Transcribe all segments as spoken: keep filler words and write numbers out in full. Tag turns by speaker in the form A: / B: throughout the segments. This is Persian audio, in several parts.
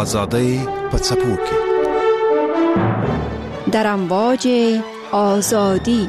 A: آزادی پڅپو کې
B: در امواج آزادی.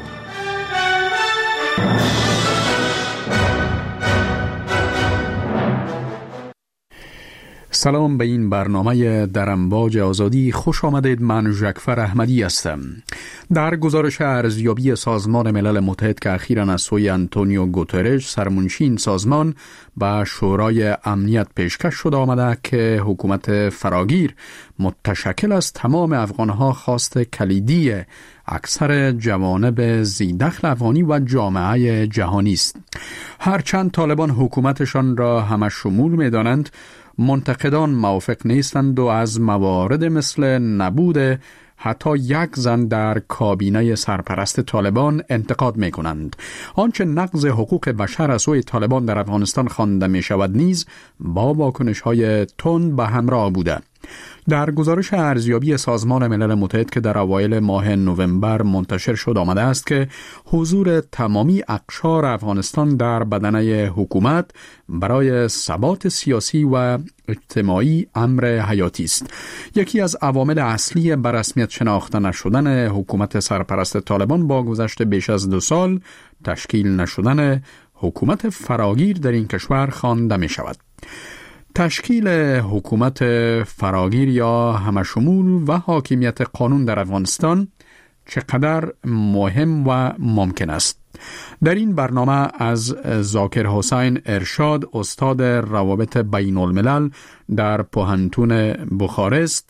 C: سلام به این برنامه در امواج آزادی خوش آمدید. من ژکفر احمدی هستم. در گزارش ارزیابی سازمان ملل متحد که اخیراً از سوی آنتونیو گوترش سرمنشی این سازمان به شورای امنیت پیشکش شده آمده که حکومت فراگیر متشکل از تمام افغانها خواست کلیدی اکثر جوانب ذی‌دخل افغانی و جامعه جهانی است. هرچند طالبان حکومتشان را همه شمول می دانند، منتقدان موافق نیستند و از موارد مثل نبود حتی یک زن در کابینه سرپرست طالبان انتقاد می کنند. آنچه نقض حقوق بشر از سوی طالبان در افغانستان خوانده می شود نیز با واکنش های تند به همراه بوده. در گزارش ارزیابی سازمان ملل متحد که در اوایل ماه نوامبر منتشر شد آمده است که حضور تمامی اقشار افغانستان در بدنه حکومت برای ثبات سیاسی و اجتماعی امر حیاتی است. یکی از عوامل اصلی بر رسمیت شناخته نشدن حکومت سرپرست طالبان با گذشت بیش از دو سال تشکیل نشدن حکومت فراگیر در این کشور خوانده می شود. تشکیل حکومت فراگیر یا همشمول و حاکمیت قانون در افغانستان چقدر مهم و ممکن است؟ در این برنامه از ذاکر حسین ارشاد، استاد روابط بین الملل در پوهنتون بخارست،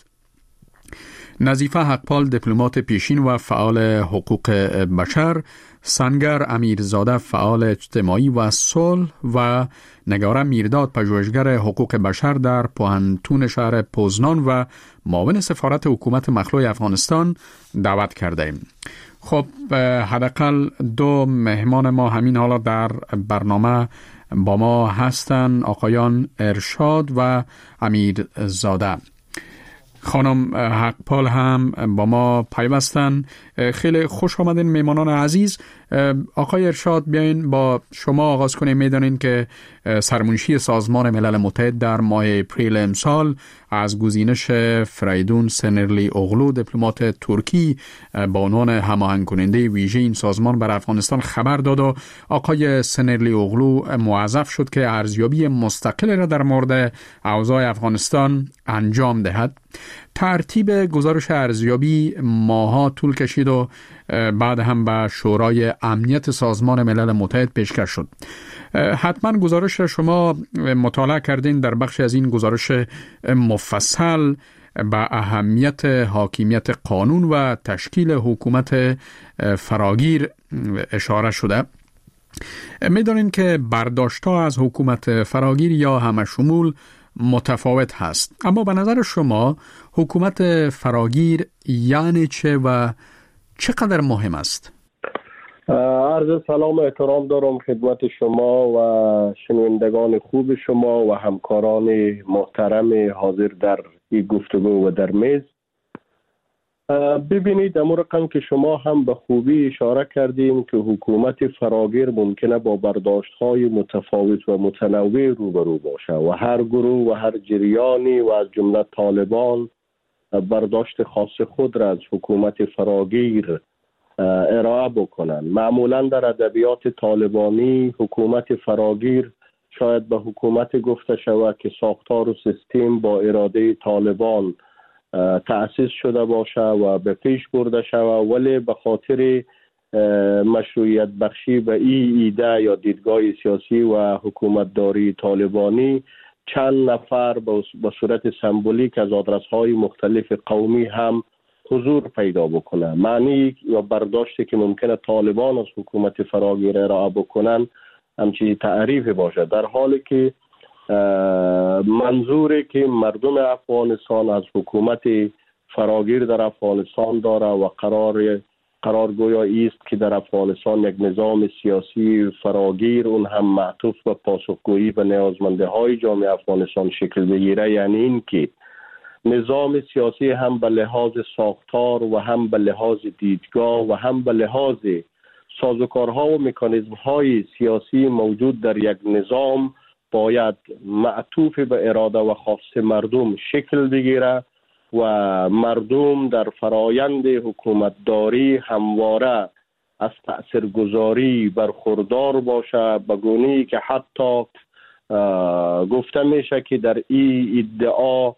C: نظیفه حقپال دیپلمات پیشین و فعال حقوق بشر، سنگر امیرزاده فعال اجتماعی و صلح و نگاره میرداد پژوهشگر حقوق بشر در پوهنتون شهر پوزنان و معاون سفارت حکومت مخلوع افغانستان دعوت کرده ایم. خب حداقل دو مهمان ما همین حالا در برنامه با ما هستن، آقایان ارشاد و امیرزاده. خانم حقپال هم با ما پیوستن. خیلی خوش آمدین میمانان عزیز. آقای ارشاد، بیاین با شما آغاز کنیم. میدانین که سرمنشی سازمان ملل متحد در ماه اپریل امسال از گزینش فریدون سنرلی اغلو دیپلمات ترکی با عنوان هماهنگ کننده ویژه این سازمان بر افغانستان خبر داد و آقای سنرلی اغلو موظف شد که ارزیابی مستقل را در مورد اوضاع افغانستان انجام دهد. ترتیب گزارش ارزیابی ماها طول کشید و بعد هم به شورای امنیت سازمان ملل متحد پیشکش شد. حتما گزارش را شما مطالعه کردین. در بخش از این گزارش مفصل به اهمیت حاکمیت قانون و تشکیل حکومت فراگیر اشاره شده. می‌دانید که برداشت‌ها از حکومت فراگیر یا همشمول متفاوت هست، اما به نظر شما حکومت فراگیر یعنی چه و چقدر مهم است؟
D: عرض سلام و احترام دارم خدمت شما و شنوندگان خوب شما و همکاران محترم حاضر در این گفتگو و در میز. ببینید، امور رقم که شما هم به خوبی اشاره کردیم که حکومت فراگیر ممکنه با برداشت‌های متفاوت و متنوع روبرو باشه و هر گروه و هر جریانی و از جمله طالبان برداشت خاص خود را از حکومت فراگیر ارائه بکنن. معمولا در ادبیات طالبانی حکومت فراگیر شاید به حکومت گفته شود که ساختار و سیستم با اراده طالبان تأسیس شده باشه و به پیش برده شود، ولی به خاطر مشروعیت بخشی به این ایده یا دیدگاه سیاسی و حکومتداری طالبانی چند نفر به صورت سمبولیک از آدرس‌های مختلف قومی هم حضور پیدا بکنه. معنی یا برداشتی که ممکنه طالبان از حکومت فراگیر ارائه بکنن همچین تعریف باشه، در حالی که منظوری که مردم افغانستان از حکومت فراگیر در افغانستان داره و قرار قرار گویا است که در افغانستان یک نظام سیاسی فراگیر اون هم معطوف به پاسخگویی به نیازمندی‌های جامعه افغانستان شکل بگیره، یعنی این که نظام سیاسی هم به لحاظ ساختار و هم به لحاظ دیدگاه و هم به لحاظ سازوکارها و مکانیزم‌های سیاسی موجود در یک نظام باید معطوف به اراده و خواست مردم شکل بگیره و مردم در فرایند حکومتداری همواره از تأثیرگذاری برخوردار باشه، به گونه‌ای که حتی گفته میشه که در این ادعا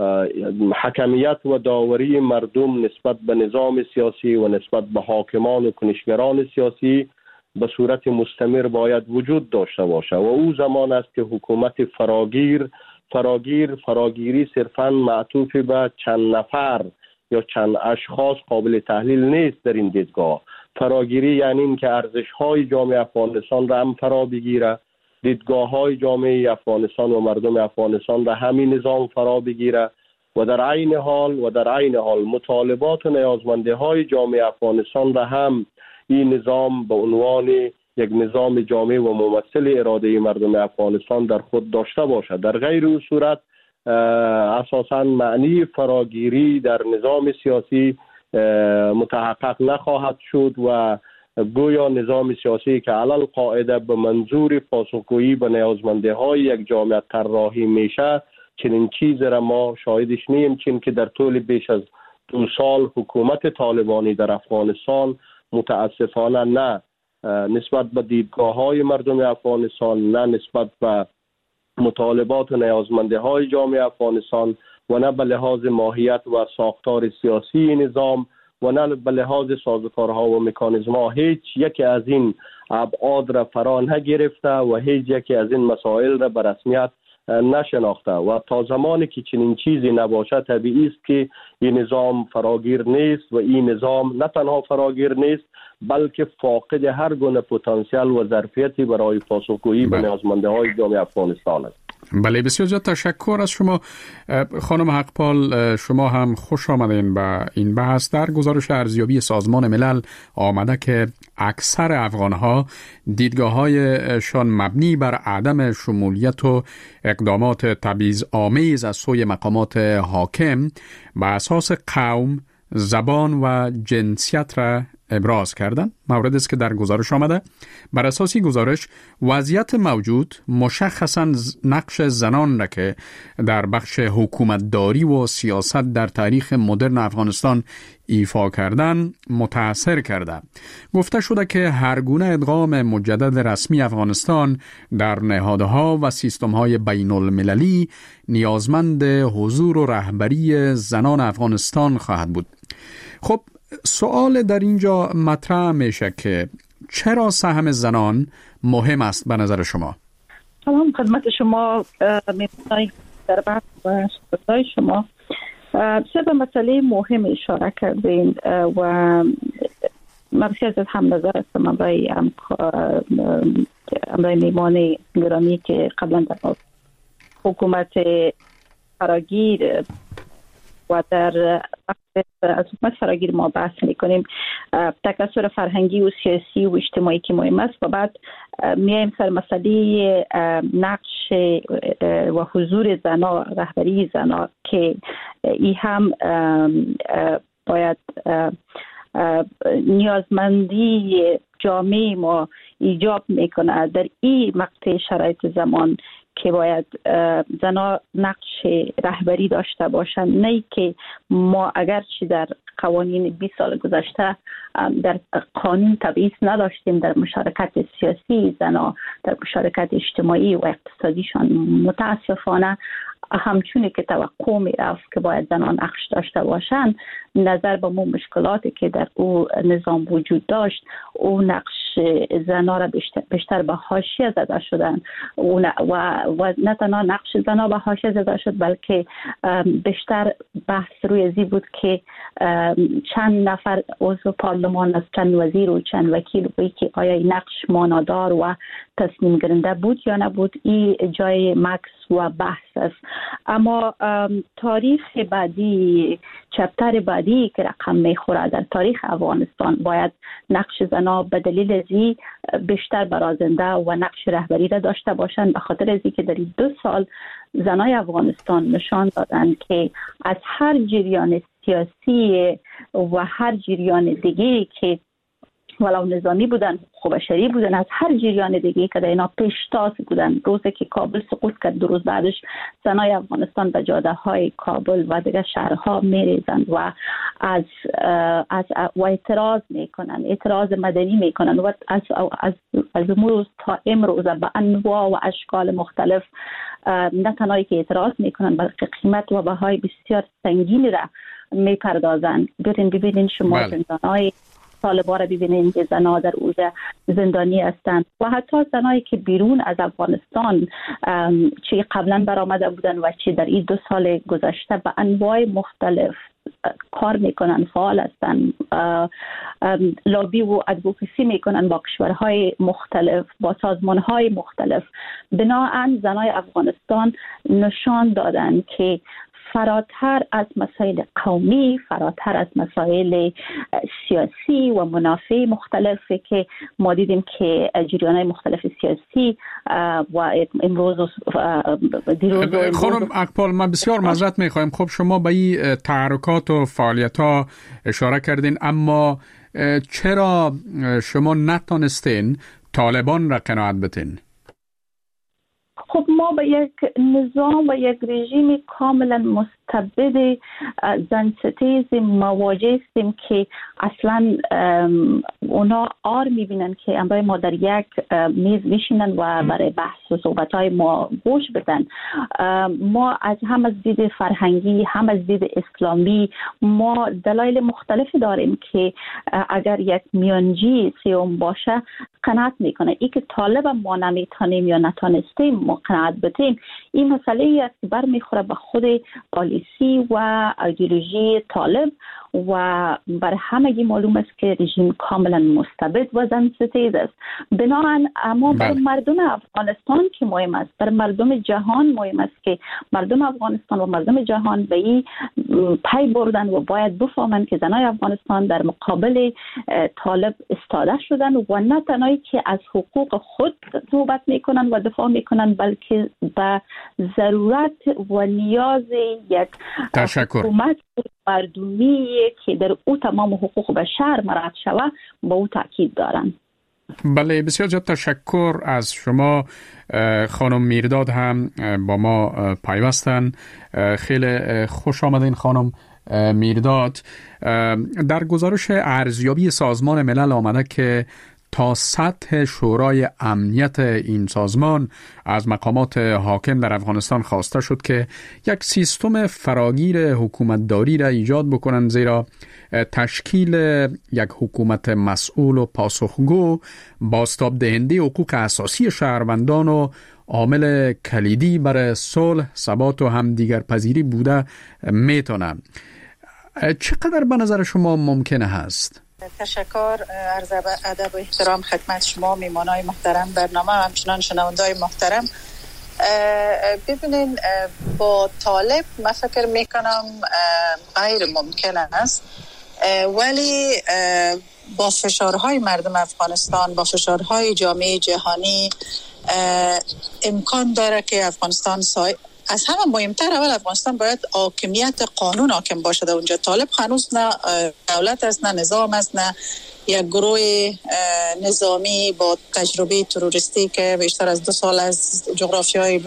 D: حکمیت و داوری مردم نسبت به نظام سیاسی و نسبت به حاکمان و کنشگران سیاسی به صورت مستمر باید وجود داشته باشه و او زمان است که حکومت فراگیر فراگیر فراگیری صرفاً معطوف به چند نفر یا چند اشخاص قابل تحلیل نیست. در این دیدگاه فراگیری یعنی این که ارزش‌های جامعه افغانستان را هم فرا بگیره، دیدگاه‌های جامعه افغانستان و مردم افغانستان را همین نظام فرا بگیره و در عین حال و در عین حال مطالبات و نیازمندی‌های جامعه افغانستان را هم این نظام به عنوان یک نظام جامع و ممثل اراده مردم افغانستان در خود داشته باشد. در غیر این صورت اساساً معنی فراگیری در نظام سیاسی متحقق نخواهد شد و گویا نظام سیاسی که علل قاعده به منظور پاسخگویی به نیازمندی‌های یک جامعه طراحی میشه، چنین چیزی را ما شاهدش نیم، چون که در طول بیش از دو سال حکومت طالبانی در افغانستان متاسفانه نه نسبت به دیدگاه‌های مردم افغانستان، نه نسبت به مطالبات و نیازمندی‌های جامعه افغانستان و نه به لحاظ ماهیت و ساختار سیاسی نظام و نه به لحاظ سازوکارها و مکانیزم‌ها هیچ یکی از این ابعاد را فرا نگرفته و هیچ یکی از این مسائل را به رسمیت نشناخته و تا زمانی که چنین چیزی نباشه طبیعی است که این نظام فراگیر نیست و این نظام نه تنها فراگیر نیست بلکه فاقد هر گونه پتانسیل و ظرفیتی برای پاسخگویی به نیازمندی‌های جامعه افغانستان است.
C: بله، بسیار زیاد تشکر از شما خانم حقپال. شما هم خوش آمدین به این بحث. در گزارش ارزیابی سازمان ملل آمده که اکثر افغانها دیدگاه‌هایشان مبنی بر عدم شمولیت و اقدامات تبعیض‌آمیز از سوی مقامات حاکم به اساس قوم، زبان و جنسیت را ابراز کردند. موردی است که در گزارش آمده. بر اساس گزارش وضعیت موجود مشخصاً نقش زنان را که در بخش حکومتداری و سیاست در تاریخ مدرن افغانستان ایفا کردن متاثر کرده. گفته شده که هر گونه ادغام مجدد رسمی افغانستان در نهادها و سیستم‌های بین المللی نیازمند حضور و رهبری زنان افغانستان خواهد بود. خب سوال در اینجا مطرح میشه که چرا سهم زنان مهم است به نظر شما؟
E: سلام خدمت شما می‌بینید در بحث و صحبت‌های شما سه به مسئله مهم اشاره کردین و من بسیار از هم نظر هستم برای امرای میمان گرامی که قبلا در حکومت فراگیر و در از حکومت فراگیر ما بحث میکنیم، تکثر فرهنگی و سیاسی و اجتماعی که مهم است و بعد میایم سر مسئله نقش و حضور زنا، رهبری زنا که این هم باید نیازمندی جامعه ما ایجاب میکنه در این مقطع شرایط زمان که باید زنا نقش رهبری داشته باشند. نه که ما اگرچه در قوانین بیست سال گذشته در قانون تبعیض نداشتیم، در مشارکت سیاسی زنا، در مشارکت اجتماعی و اقتصادیشان متاسفانه همچونی که توقع می رفت که باید زنان نقش داشته باشند، نظر به مو مشکلاتی که در او نظام وجود داشت، او نقش زنان را بیشتر, بیشتر به حاشیه زده شدن و, و نه تنها نقش زنان به حاشیه زده شد بلکه بیشتر بحث روی ازی بود که چند نفر عضو پارلمان از چند وزیر و چند وکیل بود که آیا نقش مانادار و تصمیم گیرنده بود یا نبود، این جای مکس و بحث است. اما تاریخ بعدی، چپتر بعدی که رقم میخوره در تاریخ افغانستان، باید نقش زنا به دلیل ازی بیشتر برازنده و نقش رهبری را داشته باشند، به خاطر ازی که در این دو سال زنای افغانستان نشان دادند که از هر جریان سیاسی و هر جریان دیگه که ولو نظامی بودن، حقوق بشری بودن، از هر جریان دیگه که در اینا پیشتاز بودن. روزی که کابل سقوط کرد، دو روز بعدش زنای افغانستان به جاده های کابل و دیگه شهرها میریزند و از از و اعتراض میکنن، اعتراض مدنی میکنن و از از از امروز تا امروز به انواع و اشکال مختلف نه تنهایی که اعتراض میکنن بلکه قیمت و بهای بسیار سنگینی را میپردازن. برین ببینین شما زندانهای طالبان را ببینین که زنها در اونجا زندانی هستند و حتی زنایی که بیرون از افغانستان چه قبلا برآمده بودن و چه در این دو سال گذشته به انواع مختلف کار میکنن، فعال هستن، لابی و ادوکسی میکنن با کشورهای مختلف، با سازمانهای مختلف. بناهن زنای افغانستان نشان دادن که فراتر از مسائل قومی، فراتر از مسائل سیاسی و منافع مختلفی که ما دیدیم که جریان‌های مختلف سیاسی و امروز و دیروز
C: خانم اقبال، ما بسیار معذرت می‌خوایم. خب شما به این تحرکات و فعالیت‌ها اشاره کردین، اما چرا شما نتونستین طالبان را قناعت بدین؟
E: خب ما با یک نظام و یک رژیم کاملا مستبد زنستیز مواجه هستیم که اصلا اونا آر میبینن که امروز ما در یک میز میشینن و برای بحث و صحبت های ما گوش بدن. ما از هم از دید فرهنگی هم از دید اسلامی ما دلایل مختلفی داریم که اگر یک میانجی سیوم باشه قناعت میکنه. ای که طالب ما نمیتونیم یا نتونستیم ما قناعت بدیم، این مسئله ای است که برمیخوره به خود پالیسی و ایدئولوژی طالب و بر همگی معلوم است که رژیم کاملا مستبد و زنستیز است. بنابراین اما بر مردم افغانستان که مهم است، بر مردم جهان مهم است که مردم افغانستان و مردم جهان به این پی بردن و باید بفهمند که زنای افغانستان در مقابل طالب استاده شدن و نه تنهایی که از حقوق خود صحبت میکنن و دفاع میکنن بلکه به ضرورت و نیاز یک حکومت مردمی که در او تمام حقوق بشر مراعات شود با او تاکید دارن.
C: بله، بسیار زیاد تشکر از شما. خانم میرداد هم با ما پیوستن. خیلی خوش آمدین خانم میرداد. در گزارش ارزیابی سازمان ملل آمده که تا سطح شورای امنیت این سازمان از مقامات حاکم در افغانستان خواسته شد که یک سیستم فراگیر حکومتداری را ایجاد بکنند، زیرا تشکیل یک حکومت مسئول و پاسخگو بازتاب دهنده حقوق اساسی شهروندان و عامل کلیدی برای صلح، ثبات و همدیگر پذیری بوده میتونه. چقدر به نظر شما ممکنه هست؟
F: تشکر، عرض ادب و احترام خدمت شما میمانای محترم برنامه و همچنان شنوندای محترم. ببینین با طالب من فکر میکنم غیر ممکن است، ولی با فشارهای مردم افغانستان، با فشارهای جامعه جهانی امکان داره که افغانستان سای از همه مهمتر اول افغانستان باید حاکمیت قانون حاکم باشه. در اونجا طالب هنوز نه دولت است، نه نظام است، نه یک گروه نظامی با تجربه تروریستی که بیشتر از دو سال از جغرافیای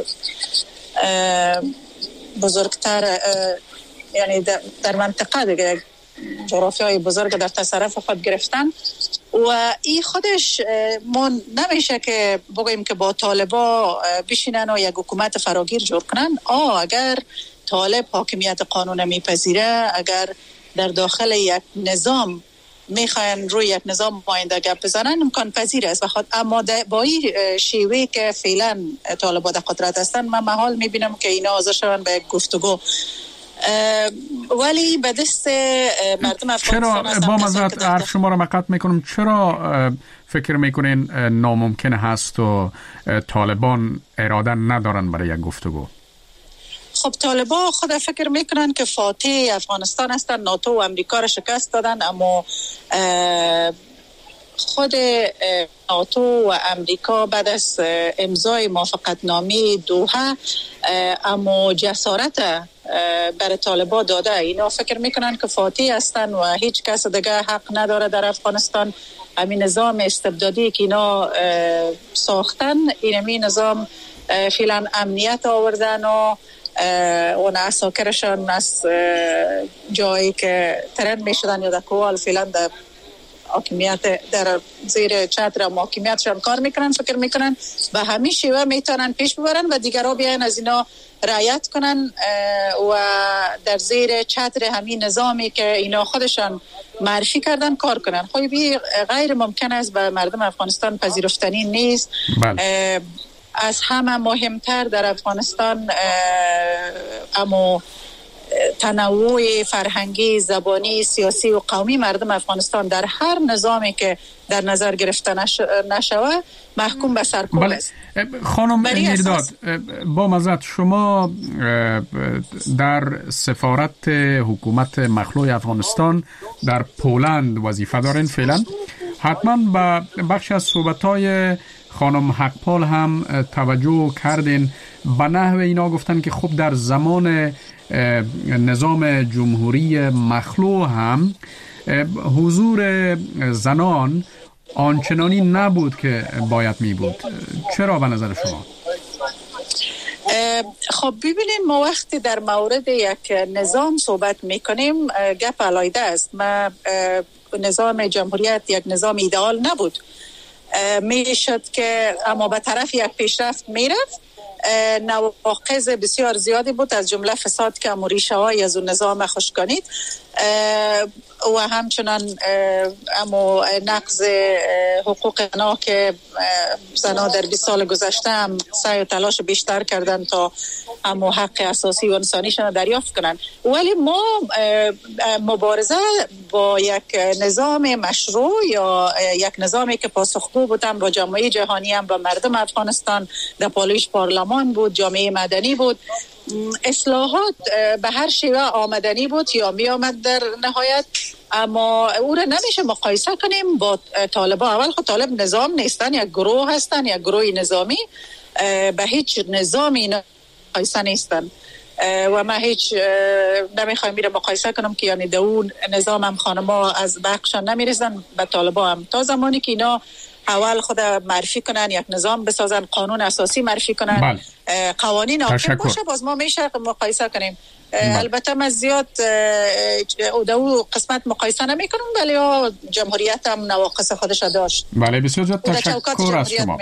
F: بزرگتر یعنی در منطقه دیگه جغرافیای بزرگ در تصرف خود گرفتن و این خودش ما نمیشه که بگوییم که با طالبا بشینن و یک حکومت فراگیر جور کنن. آه اگر طالب حاکمیت قانون میپذیره، اگر در داخل یک نظام میخواین روی یک نظام آینده گپ بزنن امکان پذیر است. بخاطر اما با این شیوه که فعلا طالبا در قدرت هستن من محال میبینم که اینا حاضر شون به گفتگو، ولی به دست مردم افغانستان
C: چرا با مزرعت حرف شما را مقطع میکنم، چرا فکر میکنین ناممکن هست و طالبان اراده ندارن برای یک گفتگو؟
F: خب طالبان خود فکر میکنن که فاتح افغانستان هستن، ناتو و امریکا را شکست دادن، اما خود ناتو و امریکا بعد از امضای موافقتنامه دوحه اما جسارت برای طالبان داده. اینا فکر میکنن که فاتح هستن و هیچ کس دیگه حق نداره در افغانستان. همین نظام استبدادی که اینا ساختن، اینمی نظام فعلا امنیت آوردن و اون عساکرشان از جایی که ترند میشدن یا در کوال فعلا در حاکمیت در زیر چتر حاکمیتشان کار میکنن. فکر میکنن به همین شیوه میتونن پیش ببرن و دیگرها بیاین از اینا رعایت کنن و در زیر چتر همین نظامی که اینا خودشان معرفی کردن کار کنن. خب غیر ممکن است به مردم افغانستان پذیرفتنی نیست. بله. از همه مهمتر در افغانستان اما تنوع فرهنگی، زبانی، سیاسی و قومی مردم افغانستان در هر نظامی که در نظر گرفته نشوه محکوم به سرکوب است.
C: خانم میرداد، با معذرت شما در سفارت حکومت مخلوع افغانستان در پولند وظیفه دارین فعلا. حتما به بخش از صحبت‌های خانم حقپال هم توجه کردین. به نحو اینا گفتن که خب در زمان نظام جمهوری مخلوع هم حضور زنان آنچنانی نبود که باید می بود. چرا به نظر شما؟
F: خب ببینید، ما وقتی در مورد یک نظام صحبت میکنیم گپ علیحده است. ما نظام جمهوریت یک نظام ایدئال نبود، میشد که اما به طرف یک پیشرفت میرفت. نواقص بسیار زیادی بود، از جمله فساد که امو ریشه های از اون نظام خشکانید و همچنان امو نقض حقوق زنا که زنا در بیست سال گذشته هم سعی و تلاش بیشتر کردن تا امو حق اساسی و انسانیشون دریافت کنن. ولی ما مبارزه با یک نظام مشروع یا یک نظامی که پاسخگو بودن با جامعه جهانی هم با مردم افغانستان، در پالویش پارلمان بود، جامعه مدنی بود، اصلاحات به هر شیوه آمدنی بود یا می آمد در نهایت. اما او را نمیشه مقایسه کنیم با طالبان. اول خود طالب نظام نیستن، یک گروه هستن، یک گروه نظامی، به هیچ نظامی مقایسه نیستن و من هیچ نمیخوایم میره مقایسه کنم که یعنی در اون نظام هم خانما از بخشان نمیرسن به طالبان هم. تا زمانی که اینا اول خود معرفی کنن، یک نظام بسازن، قانون اساسی معرفی کنن، بله. قوانین حاکم باشه، باز ما میشه مقایسه کنیم. بله. البته من زیاد در اون قسمت مقایسه نمی کنم، ولی جمهوریت هم نواقص خودش داشت.
C: بله، بسیار زیاد تشکر از شما.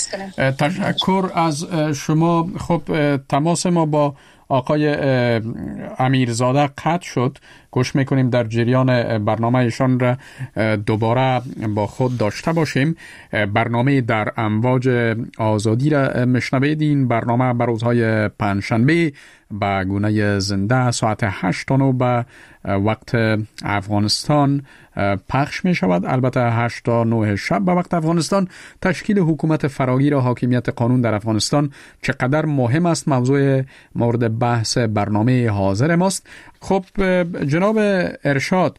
C: تشکر از شما. خب تماس ما با آقای امیرزاده قطع شد. گوش میکنیم در جریان برنامه ایشان را دوباره با خود داشته باشیم. برنامه در امواج آزادی را مشنوید. این برنامه بر روزهای پنجشنبه به گونه زنده ساعت هشت تا نه به وقت افغانستان پخش می شود. البته هشت تا نه شب به وقت افغانستان. تشکیل حکومت فراگیر و حاکمیت قانون در افغانستان چقدر مهم است موضوع مورد بحث برنامه حاضر ماست. خب جناب ارشاد،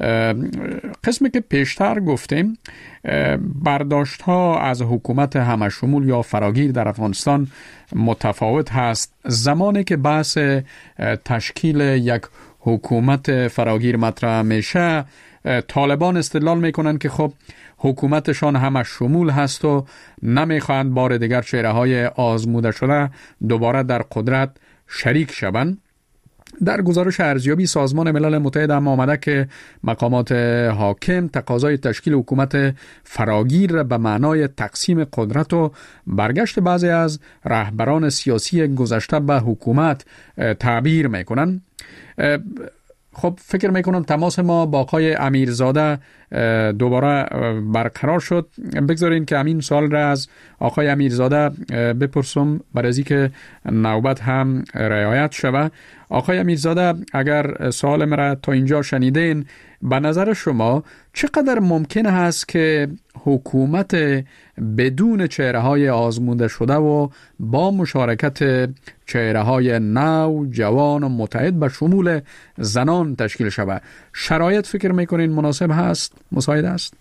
C: قسمی که پیشتر گفتیم برداشت ها از حکومت همشمول یا فراگیر در افغانستان متفاوت هست. زمانی که بحث تشکیل یک حکومت فراگیر مطرح میشه، طالبان استدلال میکنن که خب حکومتشان همشمول هست و نمیخواهند بار دیگر چهره های آزموده شده دوباره در قدرت شریک شوند. در گزارش ارزیابی سازمان ملل متحد هم آمده که مقامات حاکم تقاضای تشکیل حکومت فراگیر را به معنای تقسیم قدرت و برگشت بعضی از رهبران سیاسی گذشته به حکومت تعبیر میکنن. خب فکر میکنم تماس ما با آقای امیرزاده دوباره برقرار شد. بگذارین که همین سوال را از آقای امیرزاده بپرسم برای از اینکه نوبت هم رعایت شود. آقای امیرزاده، اگر سوال مرا تا اینجا شنیدین، به نظر شما چقدر ممکن است که حکومت بدون چهره‌های آزموده شده و با مشارکت چهره‌های نو، جوان و متحد به شمول زنان تشکیل شود؟ شرایط فکر میکنین مناسب هست، مساعد است؟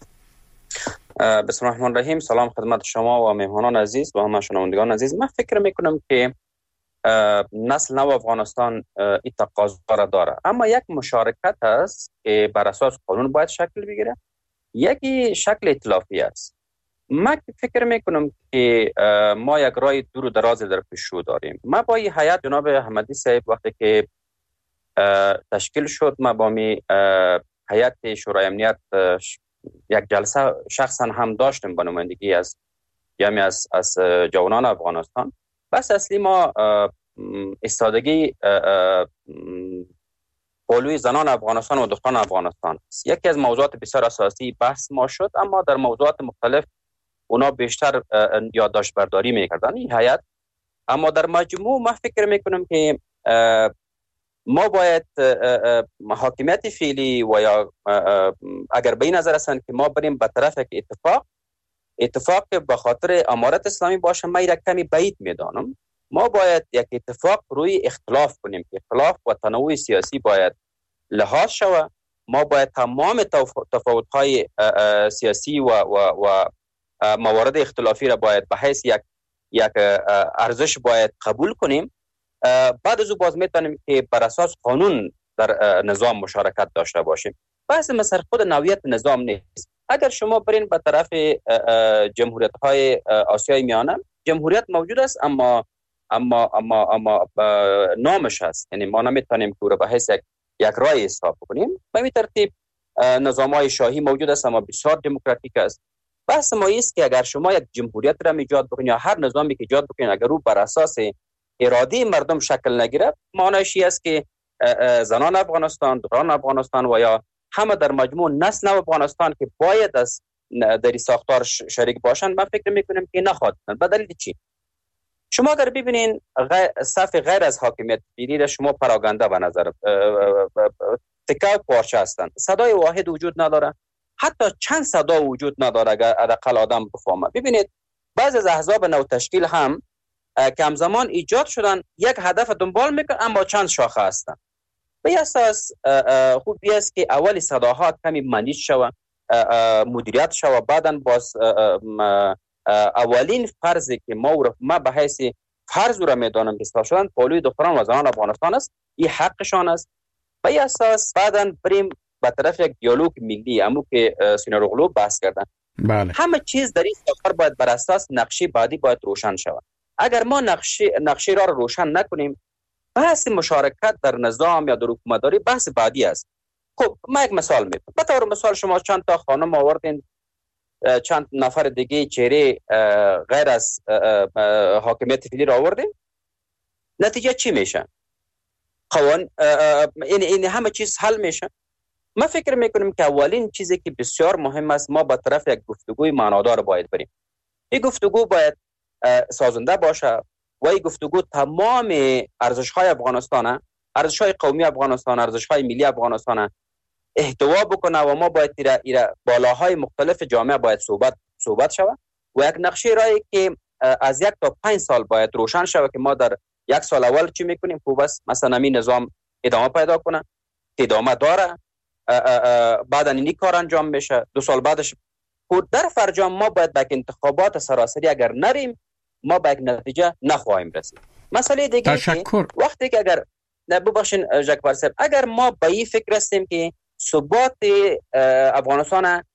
G: بسم الله الرحمن الرحیم. سلام خدمت شما و مهمانان عزیز و همه شنوندگان عزیز. من فکر میکنم که نسل نو افغانستان این تقاضا را داره، اما یک مشارکت است که بر اساس قانون باید شکل بگیره، یکی شکل ائتلافی است. من فکر میکنم که ما یک راه دور و دراز در پیش رو داریم. ما با این هیئت جناب احمدی صاحب وقتی که تشکیل شد، ما با می هیئت شورای امنیت یک جلسه شخصا هم داشتیم به نمایندگی از یعنی از از جوانان افغانستان. بس اصلی ما استادگی پالوی زنان افغانستان و دختران افغانستان است. یکی از موضوعات بسیار اساسی بحث ما شد، اما در موضوعات مختلف اونا بیشتر یادداشت برداری میکردن این هیئت. اما در مجموع ما فکر میکنم که ما باید حاکمیت فعلی و یا اگر به این نظر هستند که ما بریم به طرف که اتفاق اتفاق به خاطر امارت اسلامی باشه، من را کمی بعید میدانم. ما باید یک اتفاق روی اختلاف کنیم که اختلاف و تنوع سیاسی باید لحاظ شود. ما باید تمام تفاوت‌های سیاسی و و و موارد اختلافی را باید به حیث یک یک ارزش باید قبول کنیم. بعد از او باز میتونیم که بر اساس قانون در نظام مشارکت داشته باشیم. بحث مثلا خود نوعیت نظام نیست. اگر شما برین به طرف جمهوریت های آسیای میانه، جمهوریت موجود است اما اما اما اما نامش هست، یعنی ما نمیتونیم که رو به حیث یک, یک رای حساب کنیم. به این ترتیب نظام های شاهی موجود است اما بسیار دموکراتیک است. بحث ما است که اگر شما یک جمهوریت را ایجاد بکنید یا هر نظامی که ایجاد بکنید، اگر او بر اساس اراده مردم شکل نگیرد، معنیش است که زنان افغانستان، دختران افغانستان و یا همه در مجموع نسل نو افغانستان که باید از در ساختار شریک باشند، من فکر میکنم که نخواهد. به دلیل چی؟ شما اگر ببینین صف غیر از حاکمیت فعلی را شما پراگنده به نظر تکه پارچه هستند، صدای واحد وجود نداره، حتی چند صدا وجود نداره اگر حداقل آدم بفهمه. ببینید بعضی از احزاب نو تشکیل هم که همزمان ایجاد شدن یک هدف دنبال میکنن اما چند شاخه هستن. به اساس خوبی است که اولی صداها کمی منیج شوه، مدیریت شوه، بعدن باز اولین فرضی که ما ما به حیث فرض رو میدانم که استفاده شدن پالوی دختران و زنان افغانستان است، این حقشان است. به اساس بعدن بریم به طرف یک دیالوگ ملی، همون که سینور اغلو بحث کردن.
C: بله.
G: همه چیز در این سفر باید بر اساس نقشه بعدی باید روشن شود. اگر ما نقشه نقشه را روشن نکنیم، بحث مشارکت در نظام یا در حکومتداری بحث بعدی است. خب ما یک مثال میگم. به طور مثال شما چند تا خانم آوردین، چند نفر دیگه چهره غیر از حاکمیت فعلی را آوردین، نتیجه چی میشه؟ قوانین این این همه چیز حل میشه. ما فکر میکنیم که اولین چیزی که بسیار مهم است، ما به طرف یک گفتگوی معنادار باید بریم. این گفتگو باید سازنده باشه و این گفتگو تمام ارزش‌های افغانستان، ارزش‌های قومی افغانستان، ارزش‌های ملی افغانستان احتوا بکنه و ما باید ایره, ایره بالاهای مختلف جامعه باید صحبت صحبت شود و یک نقشه رایی که از یک تا پنج سال باید روشن شود که ما در یک سال اول چی میکنیم. خوب است مثلا این نظام ادامه پیدا کنه، ادامه داره، بعد این کار انجام میشه، دو سال بعدش خود در فرجام ما باید به انتخابات سراسری اگر نریم ما به یک نتیجه نخواهیم رسید. مسئله دیگه که وقتی که اگر ببخشین جکبر صاحب، اگر ما به این فکر هستیم که ثبات افغانستان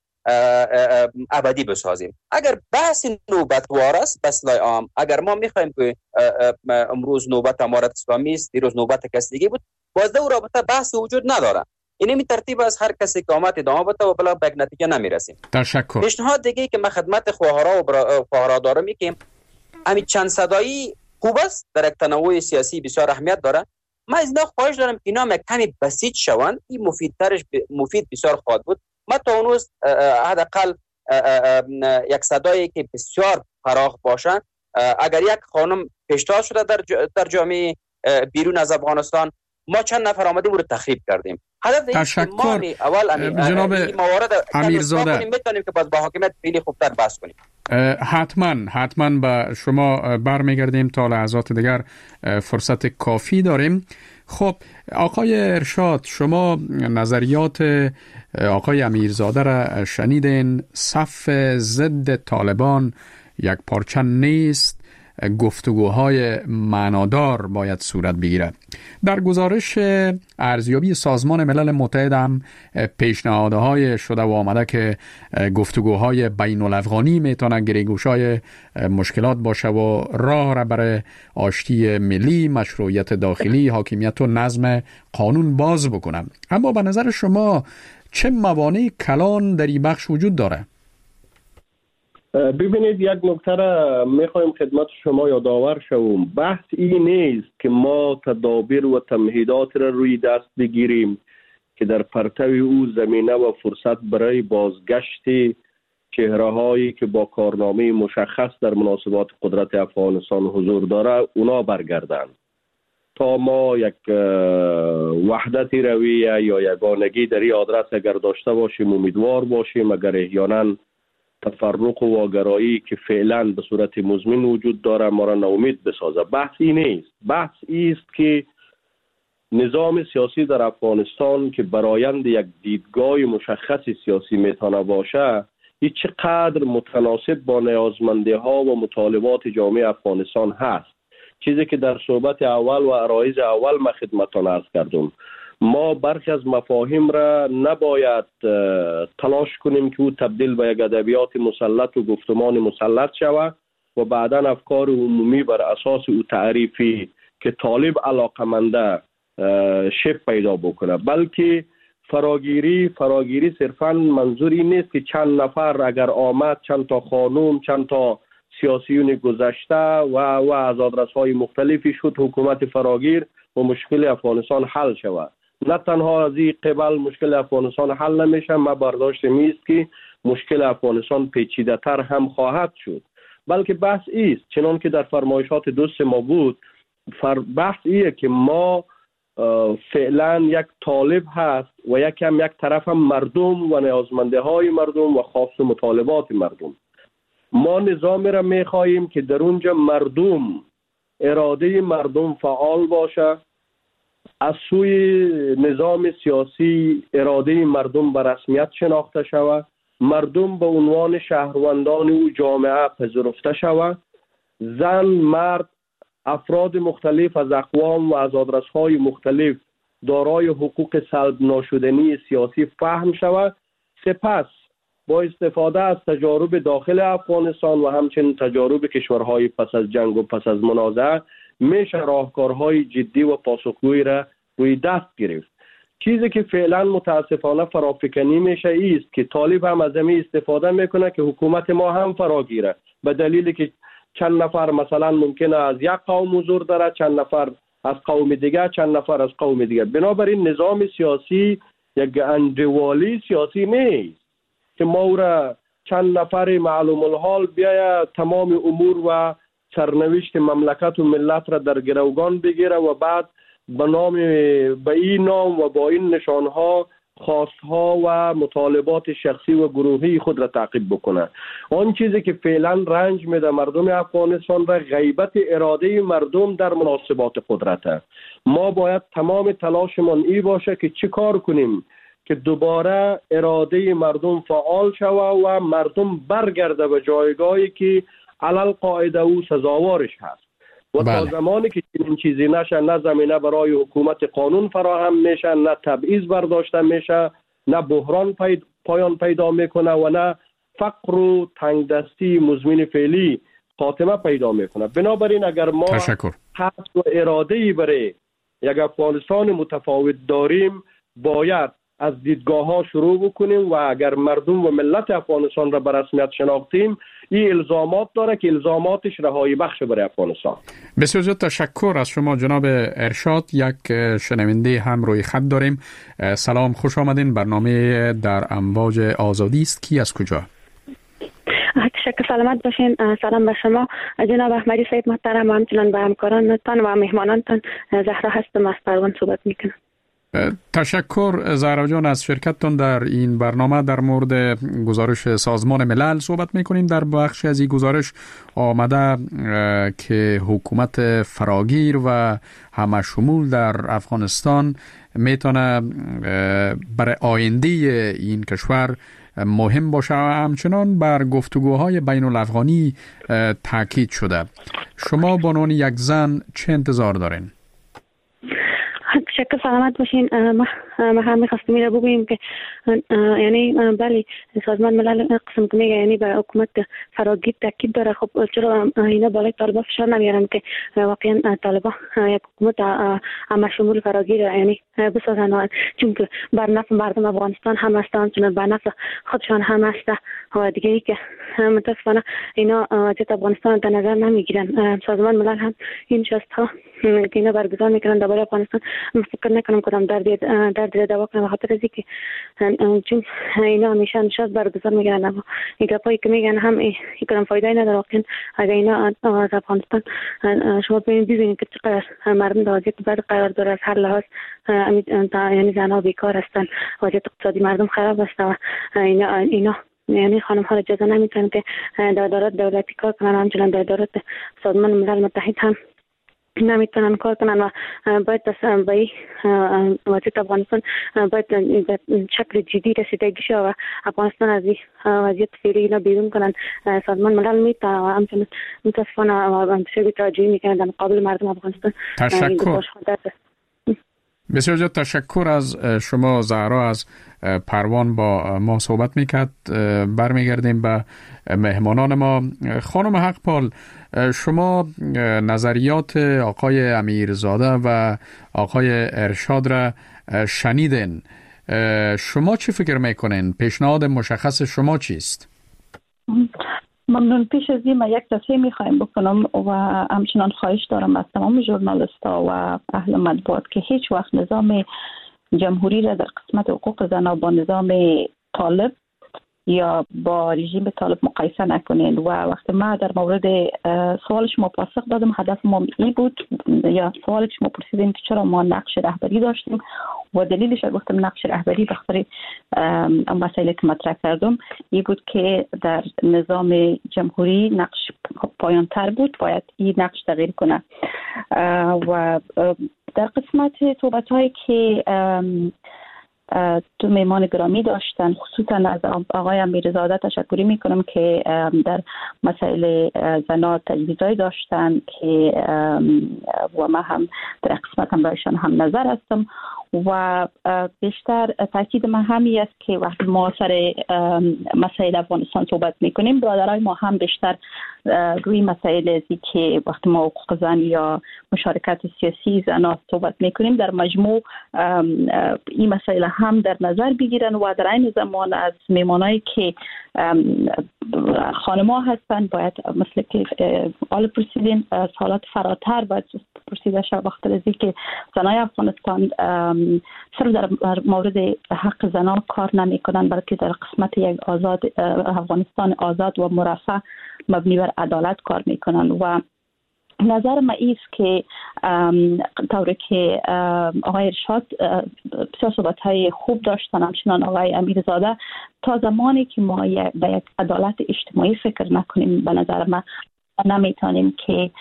G: ابدی بسازیم، اگر بحث نوبتوار است بسلای عام، اگر ما میخوایم که امروز نوبت امارت اسلامی است، دیروز نوبت کسی دیگه بود، باز در رابطه بحث وجود نداره. این می ترتیب از هر کسی که آمد ادامه بده و بلا به یک نتیجه نمیرسیم.
C: تشکر.
G: پیشنهاد دیگه که من خدمت خواهرها و خواهرها دارم می که همین چند صدایی خوب است، در یک تنوع سیاسی بسیار اهمیت داره. من از اینا خواهش دارم که اینا کمی بسیط شوند، این مفیدترش مفید بسیار خواهد بود. ما تا اون روز حداقل یک صدایی که بسیار فراخ باشه، اگر یک خانم پیشتاز شده در در جامعه بیرون از افغانستان، ما چند نفر آمدیم رو تخریب کردیم.
C: تشکر جناب امیرزاده.
G: میتونیم که باز با حاکمیت فعلی خوبتر بحث کنیم.
C: حتما حتما به شما برمیگردیم، تا لحظات دیگر فرصت کافی داریم. خب آقای ارشاد، شما نظریات آقای امیرزاده را شنیدین. صف ضد طالبان یک پارچه نیست گفتگوهای معنادار باید صورت بگیرد. در گزارش ارزیابی سازمان ملل متحد هم پیشنهادهای شده و آمده که گفتگوهای بین الافغانی میتونه گریگوشای مشکلات باشه و راه را برای آشتی ملی، مشروعیت داخلی، حاکمیت و نظم قانون باز بکنه. اما به نظر شما چه موانع کلان در این بخش وجود داره؟
D: ببینید، یک نکته را میخوایم خدمت شما یادآور شوم. بحث این نیست که ما تدابیر و تمهیدات را روی دست بگیریم که در پرتو او زمینه و فرصت برای بازگشت چهره هایی که با کارنامه مشخص در مناسبات قدرت افغانستان حضور داره اونا برگردند. تا ما یک وحدت رویه یا یگانگی در این آدرس اگر داشته باشیم امیدوار باشیم، اگر احیانا تفرق و واگرایی که فعلا به صورت مزمن وجود داره ما را ناامید بسازه. بحث این نیست. بحث است که نظام سیاسی در افغانستان که برایند یک دیدگاه مشخص سیاسی میتونه باشه، این چقدر متناسب با نیازمندی ها و مطالبات جامعه افغانستان هست. چیزی که در صحبت اول و عرایض اول ما خدمتتان عرض کردم، ما برخی از مفاهیم را نباید تلاش کنیم که او تبدیل به یک ادبیات مسلط و گفتمان مسلط شود و بعدا افکار عمومی بر اساس او تعریفی که طالب علاقمنده شب پیدا بکنه. بلکه فراگیری فراگیری صرفا منظوری نیست که چند نفر اگر آمد، چند تا خانوم، چند تا سیاسیون گذشته و و از آدرس‌های مختلفی شد حکومت فراگیر و مشکل افغانستان حل شود. نه تنها از این قبل مشکل افغانستان حل نمیشه، ما برداشت میست که مشکل افغانستان پیچیده تر هم خواهد شد. بلکه بحث ایست چنان که در فرمایشات دوست ما بود، بحث ایه که ما فعلا یک طالب هست و یک هم یک طرف هم مردم و نیازمنده های مردم و خواست مطالبات مردم. ما نظامی را میخواییم که در اونجا مردم، اراده مردم فعال باشه، از سوی نظام سیاسی اراده مردم به رسمیت شناخته شود، مردم به عنوان شهروندان او جامعه پذیرفته شود، زن، مرد، افراد مختلف از اقوام و از آدرس‌های مختلف دارای حقوق سلب ناشدنی سیاسی فهم شود. سپس با استفاده از تجارب داخل افغانستان و همچنین تجارب کشورهای پس از جنگ و پس از منازعه میشه راهکارهای جدی و پاسخگویی را روی دست گرفت. چیزی که فعلا متاسفانه فرافکنی میشه ایست که طالب هم از همین استفاده میکنه که حکومت ما هم فراگیره، به دلیلی که چند نفر مثلا ممکنه از یک قوم حضور داره، چند نفر از قوم دیگه، چند نفر از قوم دیگه. بنابراین نظام سیاسی یک انډیوالي سیاسی نیست که ما او را چند نفر معلوم الحال بیاید تمام امور و سرنوشت مملکت و ملت را در گروگان بگیره و بعد به نام به این نام و با این نشانها خواستها و مطالبات شخصی و گروهی خود را تعقیب بکنه. آن چیزی که فعلا رنج میده مردم افغانستان را غیبت اراده مردم در مناسبات قدرته. ما باید تمام تلاشمان ای باشه که چی کار کنیم که دوباره اراده مردم فعال شود و مردم برگرده به جایگاهی که علل قاعده او سزاوارش هست. و تا زمانی که این چیزی نشه، نه زمینه برای حکومت قانون فراهم میشه، نه تبعیض برداشته میشه، نه بحران پید... پایان پیدا میکنه و نه فقر و تنگدستی مزمن فعلی خاتمه پیدا میکنه. بنابراین اگر ما حس و اراده‌ای برای یک افغانستان متفاوت داریم، باید از دیدگاه ها شروع بکنیم و اگر مردم و ملت افغانستان را به رسمیت شناختیم، این الزامات داره که الزاماتش رهایی بخش برای افغانستان.
C: بسیار زیاد تشکر از شما جناب ارشاد. یک شنونده هم روی خط داریم. سلام، خوش آمدین. برنامه در امواج آزادی است. کی از کجا؟
H: تشکر، سلامت باشین. سلام به شما جناب احمدی صاحب محترم و همچنان به همکارانتان و مهمانانتان. زهرا هستم، از پروان صحبت میکنم.
C: تشکر زهرا جان از شرکتتان در این برنامه. در مورد گزارش سازمان ملل صحبت میکنیم. در بخش از این گزارش آمده که حکومت فراگیر و همه شمول در افغانستان میتونه برای آینده این کشور مهم باشه و همچنان بر گفتگوهای بین الافغانی تاکید شده. شما به عنوان یک زن چه انتظار دارین؟
H: شکل سلامت باشین. ما ما هم می‌خواستیم این رو بگوییم که یعنی بله سازمان ملل قسم که میگه یعنی به حکومت فراگیر تاکید داره. خب چرا اینا بالای طالبان فشار نمیارن که واقعا طالبان یک حکومت همه شمول فراگیر یعنی بسازن، چون که بر نفع مردم افغانستان هم هستن، چون بر نفع خودشان هم هست و دیگه ای که متاسفانه اینا وضعیت افغانستان در نظر نمیگیرن. سازمان ملل هم این شست ها که اینا برگزار میکنن درباره افغانستان فکر نکنم کدام درد درد دوا کنه، بخاطر از اینکه چون اینا همیشه نشاط برگزار میکنن اما این گپایی که میگن هم این کدام فایده نداره. واقعا اگه اینا از افغانستان شما ببینید که چقدر مردم در وضعیت بد قرار داره، از هر لحاظ یعنی زنها بیکار هستن، وضعیت اقتصادی مردم خراب است و اینا اینا یعنی خانم ها اجازه نمیتونن که در ادارات دولتی کار کنن، همچنان در ادارات سازمان ملل متحد هم نمیتونن کار کنن و باید به وضعیت افغانستان باید شکل جدی رسیدگی شه و افغانستان از وضعیت فعلی اینا بیرون کنن. سازمان ملل میتونه و همچنین متاسفانه انتشار توجهی میکنن در مقابل مردم افغانستان.
C: تشکر. بسیار زیاد تشکر از شما زهرا از پروان با ما صحبت میکرد. برمیگردیم به مهمانان ما. خانم حقپال، شما نظریات آقای امیرزاده و آقای ارشاد را شنیدین. شما چی فکر میکنین؟ پیشنهاد مشخص شما چیست؟
E: ممنون. پیش از این من یک توصیه میخوایم بکنم و همچنان خواهش دارم از تمام ژورنالیست‌ها و اهل مطبوعات که هیچ وقت نظام جمهوری را در قسمت حقوق زنان با نظام طالب یا با رژیم طالب مقایسه نکنین. و وقتی ما در مورد سوال شما پاسخ دادم، هدف ما این بود یا سوال شما پرسیدین که چرا ما نقش رهبری داشتیم و دلیلش گفتم نقش رهبری بخاطر مسائلی که مطرح کردم این بود که در نظام جمهوری نقش پایان تر بود، باید این نقش تغییر کنه. و در قسمت صحبت هایی که تو میمان گرامی داشتن، خصوصا از آقای امیرزاده تشکری میکنم که در مسائل زنا تجویزهایی داشتن که و ما هم در قسمت هم بایشان هم نظر هستم و بیشتر تاکید من همی است که وقتی ما سر مسائل افغانستان صحبت میکنیم، برادرای ما هم بیشتر روی مسائل ازی که وقتی ما حقوق زن یا مشارکت سیاسی زنان صحبت میکنیم در مجموع این مسائل هم در نظر بگیرن و در این زمان از میمانایی که خانم‌ها هستن باید مثل که آل پرسیدین از حالات فراتر باید پرسیده شد، بخاطر از اینکه زنای افغانستان صرف در مورد حق زنان کار نمی کنن، بلکه در قسمت یک آزاد افغانستان آزاد و مرفه مبنی بر عدالت کار می کنن. و نظر ما ایست که طوری که آقای ارشاد بسیار صحبت‌های خوب داشتن، همچنان آقای امیرزاده، تا زمانی که ما به یک عدالت اجتماعی فکر نکنیم به نظر ما نمیتونیم که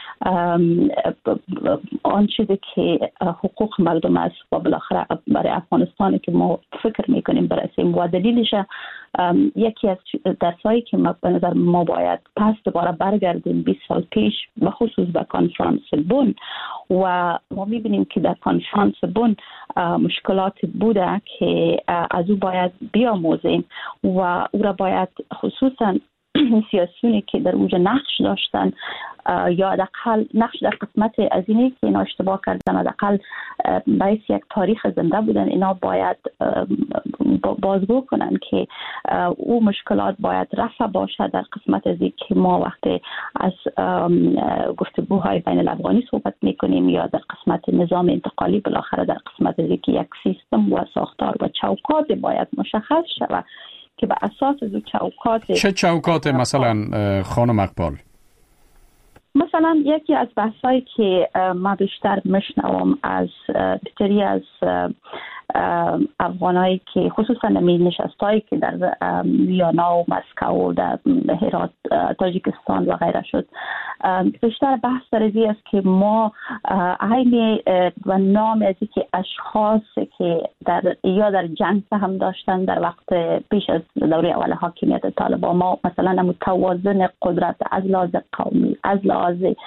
E: آن چیزی که حقوق مردم است و بالاخره برای افغانستان که ما فکر میکنیم برسیم. و دلیلش یکی از درسایی که ما به نظر ما باید پس دوباره برگردیم بیست سال پیش، به خصوص به کنفرانس بن، و ما میبینیم که در کنفرانس بن مشکلات بوده که از او باید بیاموزیم و او را باید خصوصا سیاسیونی که در اوج نقش داشتن یا حداقل نقش در قسمت از اینه که اینا اشتباه کردن، حداقل باعث یک تاریخ زنده بودن، اینا باید بازگو کنن که او مشکلات باید رفع باشه در قسمت از این که ما وقتی از گفتگوهای بین الافغانی صحبت میکنیم یا در قسمت نظام انتقالی، بالاخره در قسمت از این که یک سیستم و ساختار و چوکات باید مشخص شود که به اساس از چوکات.
C: چه چوکات مثلا خانم اقبال؟
E: مثلا یکی از بحثایی که ما بیشتر میشنوم از بسیاری از افغانایی که خصوصا نمی نشستایی که در ویانا و مسکو و در هرات تاجیکستان و غیره شد، بیشتر بحث در ازی است که ما عین و نام از که اشخاص که در یا در جنگ هم داشتن در وقت پیش از دوره اول حاکمیت طالبان، ما مثلا متوازن قدرت از لحاظ قومی، از لحاظ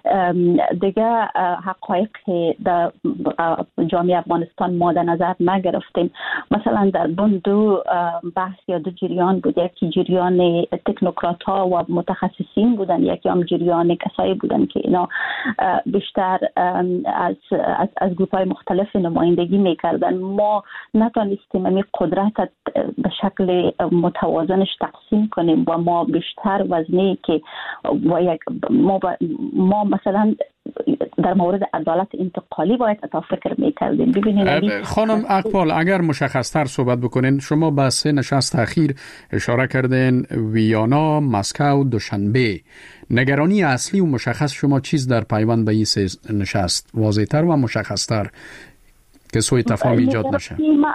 E: دیگه حقایق در جامعه افغانستان ما در نظر نگرفتیم. مثلا در بین دو بحث یا دو جریان بود، یکی جریان تکنوکرات ها و متخصصین بودن، یکی هم جریان کسایی بودن که اینا بیشتر از از, از گروپ های مختلف نمایندگی میکردن. ما نتونستیم این قدرت به شکل متوازنش تقسیم کنیم و ما بیشتر وزنی که و یک ما, ما مثلا در مورد عدالت انتقالی باید اتا فکر میکردیم. ببینید
C: خانم اقبال، اگر مشخصتر صحبت بکنین، شما به سه نشست اخیر اشاره کردین، ویانا، مسکو، دوشنبه. نگرانی اصلی و مشخص شما چیز در پیوند به این سه نشست واضح‌تر و مشخص‌تر که سوء تفاهم ایجاد نشه؟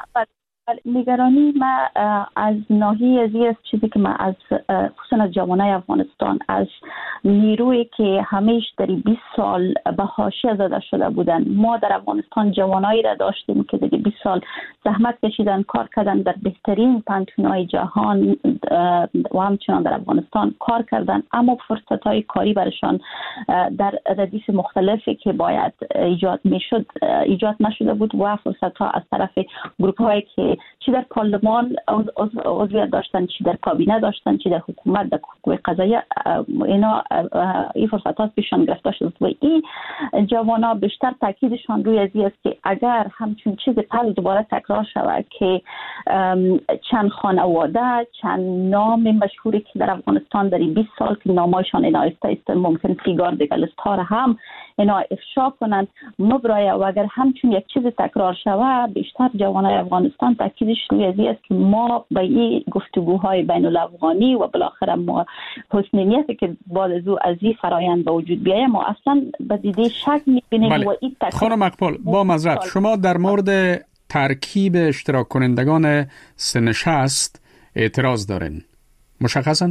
E: نگرانی ما از ناحیه ازی است، چیزی که ما از خصوصا از جوانای افغانستان، از نیروی که همیشه در بیست سال به حاشیه زده شده بودن. ما در افغانستان جوانایی را داشتیم که در بیست سال زحمت کشیدن، کار کردن در بهترین پانتون‌های جهان و همچنان در افغانستان کار کردن، اما فرصت‌های کاری برشان در ردیف مختلفی که باید ایجاد میشد ایجاد نشده بود و فرصت‌ها از طرف گروپ‌هایی که چی در پارلمان عضویت داشتن، چی در کابینه داشتن، چی در حکومت، در قوه قضاییه، اینا این فرصت ها پیشان گرفته شد و این جوانا بیشتر تاکیدشان روی ازی است که اگر همچون چیز پل دوباره تکرار شود که چند خانواده، چند نام مشهوری که در افغانستان در بیست سال که نامایشان اینا است ممکن سیگار دیگه لستار هم اینا افشا کنند مبرایه، و اگر همچون یک چیز تکرار شود بیشتر جوانای افغانستان تاکیدش روی ازی است که ما به این گفتگوهای بین الافغانی و بالاخره ما حسن نیتی که بعد از او از این فرایند به وجود بیاید ما اصلا به دیده شک می‌بینیم.
C: بله.
E: و این
C: خانم اقبال، با معذرت شما در مورد ترکیب اشتراک کنندگان سه نشست اعتراض دارین، مشخصاً؟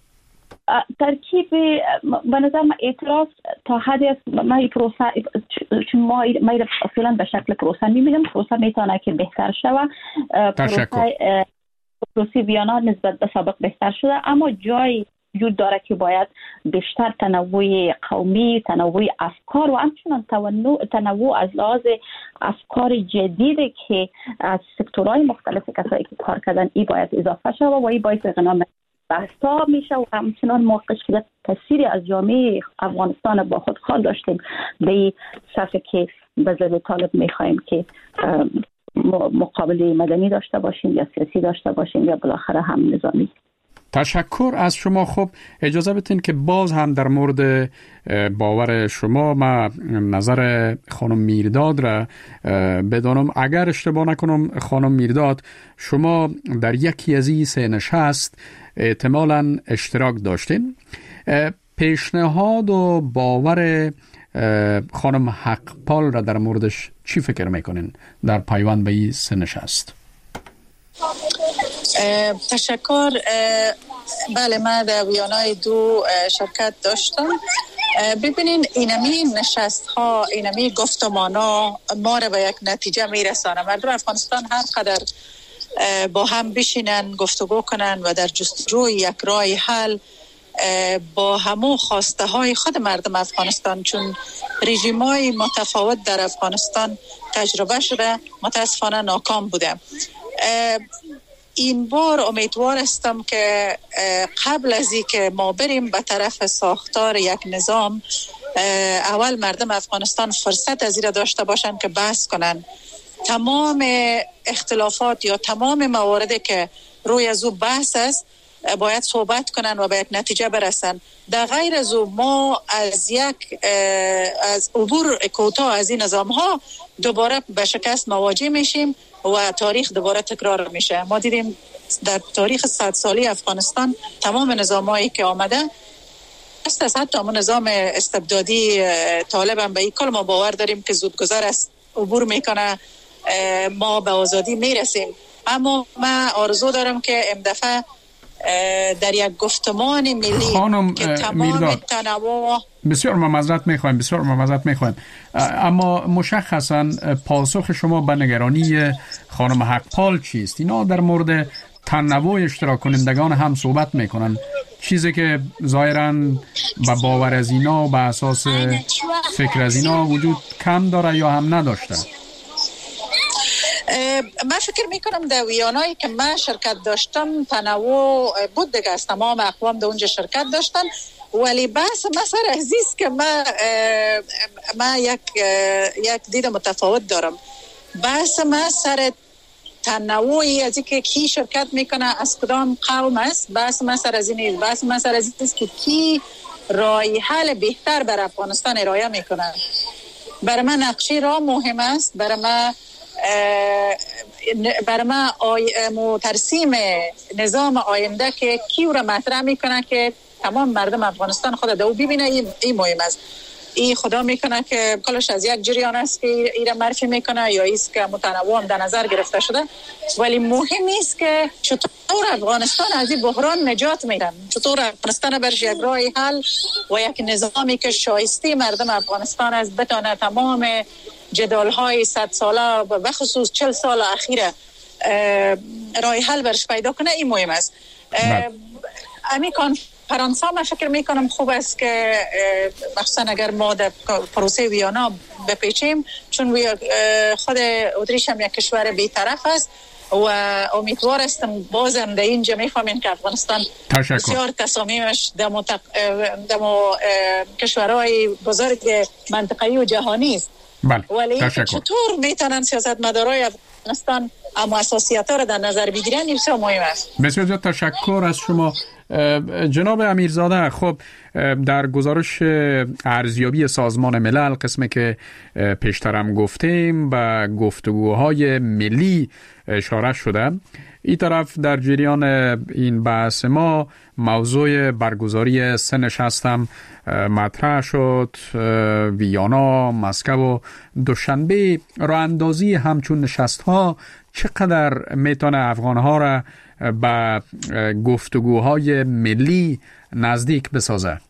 E: ترکیب به نظر من اعتراض تا حدی است. ما پروسه چون ما ما اصلا به شکل پروسه می‌بینیم، پروسه میتونه که بهتر شود. پروسه پروسه ویانا نسبت به سابق بهتر شده، اما جای وجود داره که باید بیشتر تنوع قومی، تنوع افکار و همچنان تنوع تنوع از لحاظ افکار جدیدی که از سکتورهای مختلف کسایی که کار کردن ای باید اضافه شود و ای باید غنا بحثا میشه و همچنان موقع که کثیری از جامعه افغانستان با خود خال داشتیم به صفحه که به ضد طالب میخوایم که مقابله مدنی داشته باشیم یا سیاسی داشته باشیم یا بالاخره هم نظامی.
C: تشکر از شما. خب اجازه بدین که باز هم در مورد باور شما ما نظر خانم میرداد را بدانم. اگر اشتباه نکنم خانم میرداد، شما در یکی از این سه نشست احتمالاً اشتراک داشتین. پیشنهاد و باور خانم حقپال را در موردش چی فکر میکنین در پیوند به این سه نشست؟
F: تشکر. بله، من در ویانای دو شرکت داشتم. ببینین اینمی نشست ها، اینمی گفتمان ها ما را به یک نتیجه میرسانه. مردم افغانستان هر قدر با هم بشینن گفتگو کنن و در جستجوی یک راه حل با همو خواسته های خود مردم افغانستان، چون رژیم های متفاوت در افغانستان تجربه شده متاسفانه ناکام بوده. این بار امیدوار هستم که قبل از اینکه ما بریم به طرف ساختار یک نظام، اول مردم افغانستان فرصت از این داشته باشن که بحث کنن تمام اختلافات یا تمام مواردی که روی از او بحث است باید صحبت کنن و به یک نتیجه برسن. در غیر از او ما از یک از عبور کوتاه از این نظام ها دوباره به شکست مواجه میشیم و تاریخ دوباره تکرار میشه. ما دیدیم در تاریخ صد سالی افغانستان تمام نظامایی که آمده است، از حتی همون نظام استبدادی طالب هم به این کل ما باور داریم که زودگذر است عبور میکنه، ما به آزادی میرسیم. اما من آرزو دارم که امدفعه در یک گفتمان ملی
C: خانم
F: که تمام تنوع
C: بسیار معذرت میخوایم بسیار معذرت میخوایم اما مشخصا پاسخ شما به نگرانی خانم حقپال چیست؟ اینا در مورد تنوع اشتراک کنندگان هم صحبت میکنن. چیزی که ظاهراً با باور از اینا و به اساس فکر از اینا وجود کم داره یا هم نداشته؟
F: من فکر میکنم در ویانایی که من شرکت داشتم تنوع بود دیگه، از تمام اقوام در اونجا شرکت داشتن، ولی بحث من سر عزیز که من من یک یک دید متفاوت دارم. بحث من سر تنوعی از اینکه کی شرکت میکنه از کدام قوم است، بحث من سر از این بحث من سر از این که کی راه حل بهتر بر افغانستان ارائه میکنه. برای من نقشه راه مهم است، برای من برای من آی... ترسیم نظام آینده که کی را مطرح میکنه که تمام مردم افغانستان خود دو ببینه، این ای مهم است. این خدا میکنه که کلش از یک جریان است که ایره معرفی میکنه یا ایست که متنوع در نظر گرفته شده، ولی مهم است که چطور افغانستان از این بحران نجات میدن، چطور افغانستان برش یک راه حل و یک نظامی که شایسته مردم افغانستان از بتانه تمام جدال های صد ساله و بخصوص چل سال اخیره راه حل برش پیدا کنه. این مهم است. امی کنفرانس ها من فکر میکنم خوب است که مخصوصا اگر ما در پروسه ویانا بپیچیم، چون خود اتریش هم یک کشور بی‌طرف است و امیدوار هستم بازم در اینجا میفهمیم که افغانستان بسیار تصامیمش در متق... کشورهای بزرگ منطقه‌ای و جهانی است.
C: بله.
F: ولی چطور میتونن سیاستمدارای افغانستان اما اساسیات را در نظر بگیرن، این بسیار مهم است.
C: بسیار زیاد تشکر از شما جناب امیرزاده. خب در گزارش ارزیابی سازمان ملل قسمی که پیشترم گفتیم به گفتگوهای ملی اشاره شده، این طرف در جریان این بحث ما موضوع برگزاری سه نشست هم مطرح شد. ویانا، مسکو و دوشنبه. راه اندازی همچون نشست ها چقدر میتونه افغان ها را به گفتگوهای ملی نزدیک بسازه؟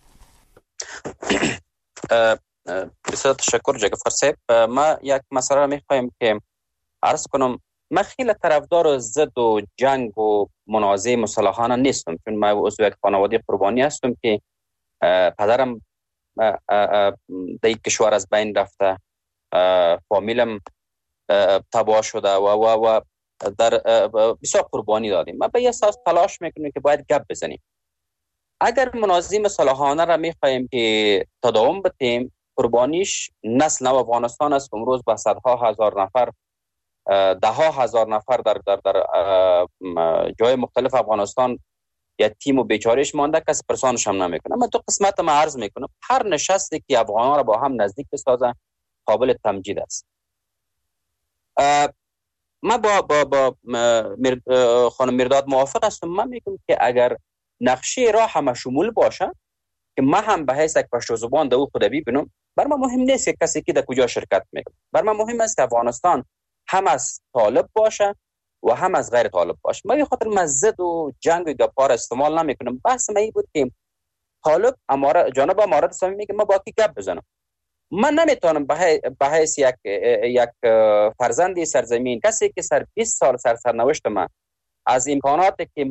G: بسیار تشکر جعفر صاحب. ما یک مسئله میخوایم که عرض کنم. من خیلی طرفدار ضد و جنگ و منازعه مسلحانه نیستم، چون من عضو یک خانواده قربانی هستم که پدرم در این کشور از بین رفته، فامیلم تباه شده و و و در بسیار قربانی دادیم. ما به یه اساس تلاش میکنیم که باید گپ بزنیم. اگر منازعه مسلحانه را میخوایم که تداوم بدیم، قربانیش نسل نو افغانستان است. امروز با صدها هزار نفر، ده ها هزار نفر در در در جای مختلف افغانستان یتیم و بیچارهش مانده، کسی پرسانش هم نمیکنه. من تو قسمت ما عرض میکنم هر نشستی که افغانان را با هم نزدیک بسازه قابل تمجید است. من با با با خانم مرداد موافق هستم. من میگم که اگر نقشه راه همه شمول باشه که من هم به حیث یک پشتو زبان دو خود ببینم، بر من مهم نیست که کسی که در کجا شرکت میکنه. بر من مهم است که افغانستان هم از طالب باشه و هم از غیر طالب باشه. من به خاطر مزد و جنگ و گپار استعمال نمیکنم. بحث من این بود که طالب اماره جناب امارت اسلامی میگه ما با کی گپ بزنم. من نمیتونم به حیث یک یک فرزندی سرزمین، کسی که سر بیست سال سر سرنوشت من از امکاناتی که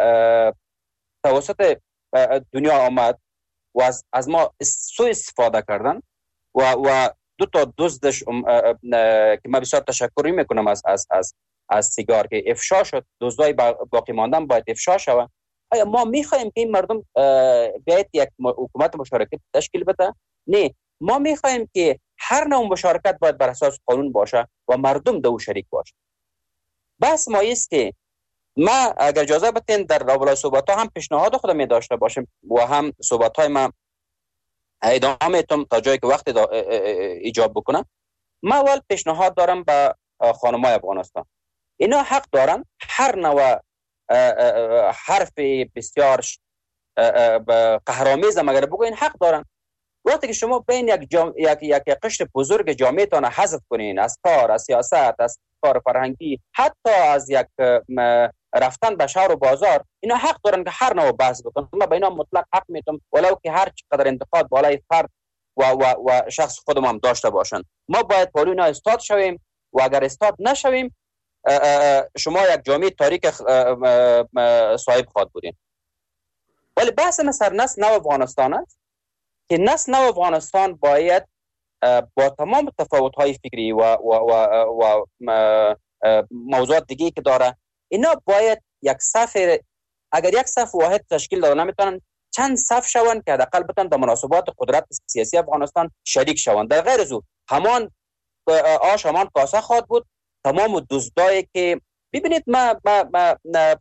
G: توسط دنیا آمد و از, از ما سوء استفاده کردن و و دو تا دزدش که من بسیار تشکر میکنم از از از از سیگار که افشا شد، دزدای باقی ماندن باید افشا شود. آیا ما میخوایم که این مردم بیاید یک حکومت مشارکت تشکیل بده؟ نه، ما میخوایم که هر نوع مشارکت باید بر اساس قانون باشه و مردم دو شریک باشه. بس ما است که ما اگر اجازه بدین در راولا صحبت ها هم پیشنهاد خودم می داشته باشم و هم صحبت های ما ادامه میتونم تا جایی که وقت ایجاب بکنم. ما اول پیشنهاد دارم به خانمای افغانستان، اینا حق دارن هر نوع حرف بسیار قهرآمیز مگر بگوین، حق دارن. وقتی که شما بین یک جام... یک یک قشر بزرگ جامعهتان حذف کنین از کار، از سیاست، از کار فرهنگی، حتی از یک رفتن به شهر و بازار، اینا حق دارن که هر نوع بحث بکنن. من به اینا مطلق حق میدم، ولو که هر چقدر انتقاد بالای فرد و و و شخص خودم هم داشته باشن. ما باید پالو اینا استاد شویم و اگر استاد نشویم شما یک جامعه تاریک صاحب خواهد بودین. ولی بحث ما سر نسل نو افغانستان است که نسل نو افغانستان باید با تمام تفاوت‌های فکری و, و, و, و موضوعات دیگه که داره، اینا باید یک صف، اگر یک صف واحد تشکیل داده نمیتونن، چند صف شوند که حداقل بتونن در مناسبات قدرت سیاسی افغانستان شریک شوند. در غیر از او همان آش همان کاسه خواهد بود. تمام دزدایی که ببینید، ما, ما, ما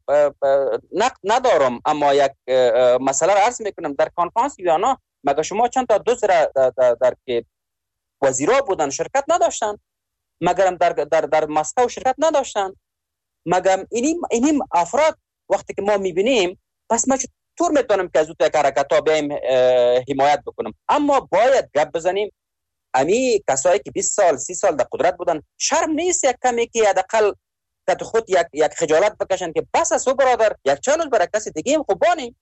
G: نقد ندارم، اما یک مسئله را عرض میکنم. در کنفرانس ویانا مگه شما چند تا دزد را در, در, در که وزیرا بودن شرکت نداشتن؟ مگرم در در در مسکو شرکت نداشتن؟ مگرم اینیم اینیم افراد وقتی که ما میبینیم، پس ما چطور میتونم که از اون یک حرکت‌ها بیایم حمایت بکنم؟ اما باید گپ بزنیم. امی کسایی که بیست سال سی سال در قدرت بودن، شرم نیست یک کمی که حداقل که خود یک یک خجالت بکشن که بس است برادر، یک چالش برای کسی دیگه هم خوبانی.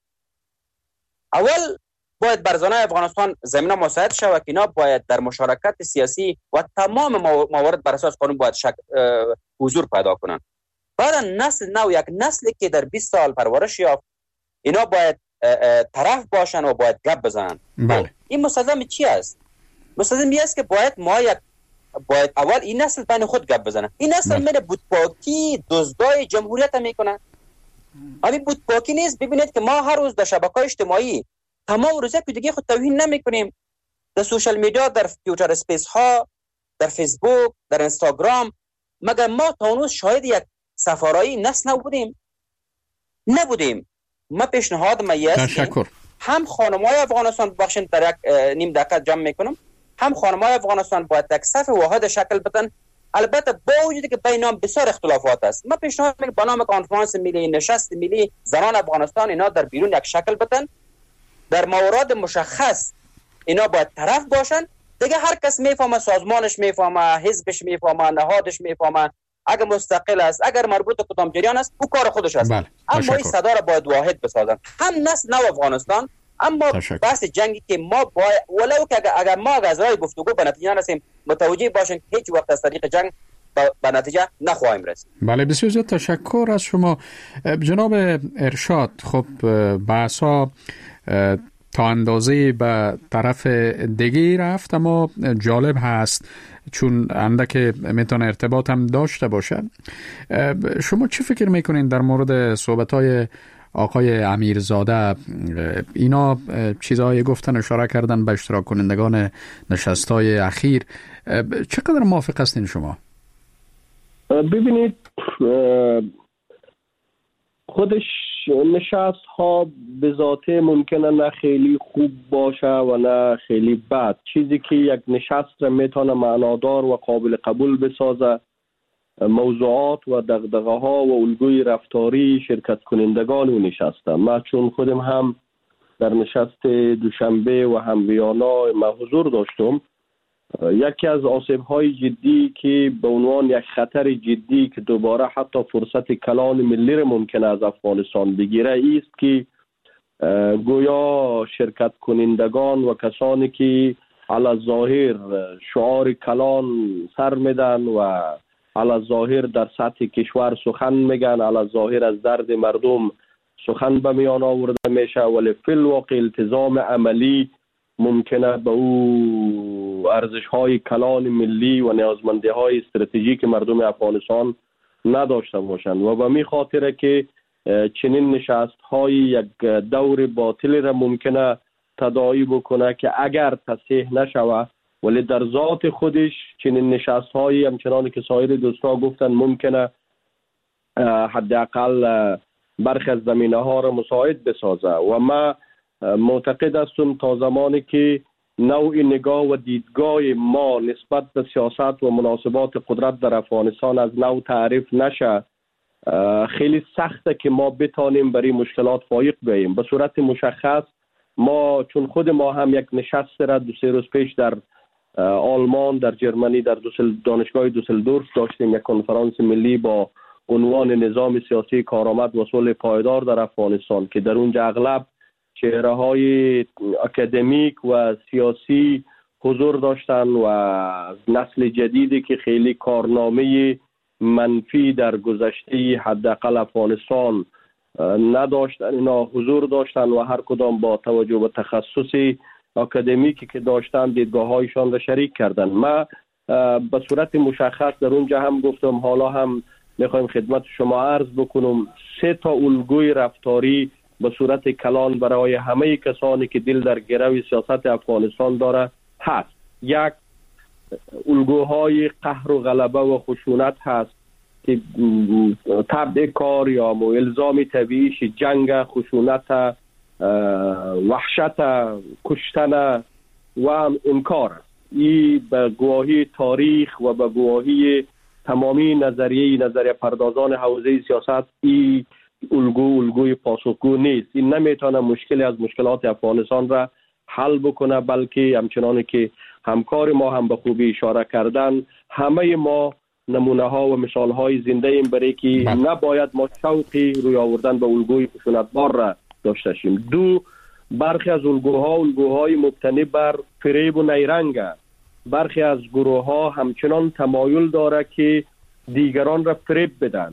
G: اول باید بر زنان افغانستان زمینه مساعد شود که اینا باید در مشارکت سیاسی و تمام موارد بر اساس قانون باید شک حضور پیدا کنن. بعد نسل نو، یک نسلی که در بیست سال پرورش یافت، اینا باید طرف باشن و باید گپ بزنن.
C: بله.
G: این مستلزم چی است؟ مستلزم است که باید ما یک باید اول این نسل بین خود گپ بزنن. این نسل میره بودپاکی دزدای جمهوریت میکنن. همین بودپاکی نیست. ببینید که ما هر روز در شبکه‌های اجتماعی تمام روزه که دیگه خود توهین نمیکنیم، در سوشال میدیا، در توییتر اسپیس ها، در فیسبوک، در اینستاگرام، مگر ما تا اون روز شاهد یک سفارایی نسل نبودیم؟ نبودیم. ما پیشنهاد ما است
C: تشکر.
G: هم خانم‌های افغانستان، بخشن در یک نیم دقیقه جمع میکنم، هم خانم‌های افغانستان باید یک صف واحد شکل بدن. البته با وجودی که بینام بسیار اختلافات است، ما پیشنهاد میکنم با نام کنفرانس ملی، نشست ملی زنان افغانستان، اینا در بیرون یک شکل بدن. در موارد مشخص اینا باید طرف باشن. دیگه هر کس میفهمه، سازمانش میفهمه، حزبش میفهمه، نهادش میفهمه، اگر مستقل است، اگر مربوط به کدام جریان است، او کار خودش است.
C: بله.
G: اما این صدا را باید واحد بسازن، هم نسل نو افغانستان. اما بحث جنگی که ما باید، ولو که اگر, اگر ما از راه گفتگو به نتیجه نرسیم، متوجه باشن که هیچ وقت از طریق جنگ به نتیجه نخواهیم رسید.
C: بله، بسیار زیاد تشکر از شما جناب ارشاد. خب بحثا تا اندازه به طرف دیگه رفت، اما جالب هست چون اندک میتونه ارتباط هم داشته باشه. شما چی فکر میکنین در مورد صحبت‌های آقای امیرزاده؟ اینا چیزایی گفتن، اشاره کردن به اشتراک کنندگان نشست‌های اخیر. چقدر موافق هستین شما؟
D: ببینید، خودش نشست ها به ذاته ممکنه نه خیلی خوب باشه و نه خیلی بد. چیزی که یک نشست را میتونه معنادار و قابل قبول بسازه، موضوعات و دغدغه ها و الگوی رفتاری شرکت کنندگان و نشسته. ما چون خودم هم در نشست دوشنبه و هم ویانا ما حضور داشتم، یکی از آسیب های جدی که به عنوان یک خطر جدی که دوباره حتی فرصت کلان ملی را ممکن از افغانستان بگیره است که گویا شرکت کنندگان و کسانی که علی ظاهر شعار کلان سر میدن و علی ظاهر در سطح کشور سخن میگن، علی ظاهر از درد مردم سخن به میان آورده میشه، ولی فی الواقع التزام عملی ممکنه به او ارزش‌های کلان ملی و نیازمندی‌های استراتژیک مردم افغانستان نداشته باشند. و به می خاطره که چنین نشست‌های یک دور باطل را ممکنه تداعی بکنه که اگر تصحیح نشوه، ولی در ذات خودش چنین نشست‌هایی همچنان که سایر دوستان گفتن ممکنه حداقل برخی از زمینه‌ها را مساعد بسازه. و ما معتقد هستم تا زمانی که نوع نگاه و دیدگاه ما نسبت به سیاست و مناسبات قدرت در افغانستان از نو تعریف نشه، خیلی سخته که ما بتانیم برای مشکلات فایق بیاییم. به صورت مشخص ما چون خود ما هم یک نشست را دو سه روز پیش در آلمان، در جرمنی، در دوسل دانشگاه دوسلدورف داشتیم، یک کنفرانس ملی با عنوان نظام سیاسی کارآمد و صلح پایدار در افغانستان که در اونجا اغلب چهره های اکادمیک و سیاسی حضور داشتن و نسل جدیدی که خیلی کارنامه منفی در گذشته حداقل افغانستان نداشتن، اینا حضور داشتن و هر کدام با توجه به تخصص اکادمیکی که داشتن دیدگاه هایشان را شریک کردن. ما به صورت مشخص در اونجا هم گفتم، حالا هم میخوایم خدمت شما عرض بکنم، سه تا الگوی رفتاری به صورت کلان برای همه کسانی که دل در گرو سیاست افغانستان داره هست. یک، الگوهای قهر و غلبه و خشونت هست که تبع کار یا الزام طبیعیش جنگ، خشونت، وحشت، کشتن و انکار. این به گواهی تاریخ و به گواهی تمامی نظریه نظریه پردازان حوزه سیاست این الگو الگوی پاسخگو نیست. این نمیتونه مشکلی از مشکلات افغانستان را حل بکنه، بلکه همچنان که همکار ما هم به خوبی اشاره کردن، همه ما نمونه ها و مثال های زنده ایم برای که نباید ما شوقی روی آوردن به الگوی خشونتبار را داشته شیم. دو، برخی از الگوها الگوهای مبتنی بر فریب و نیرنگ. برخی از گروه ها همچنان تمایل داره که دیگران را فریب بدن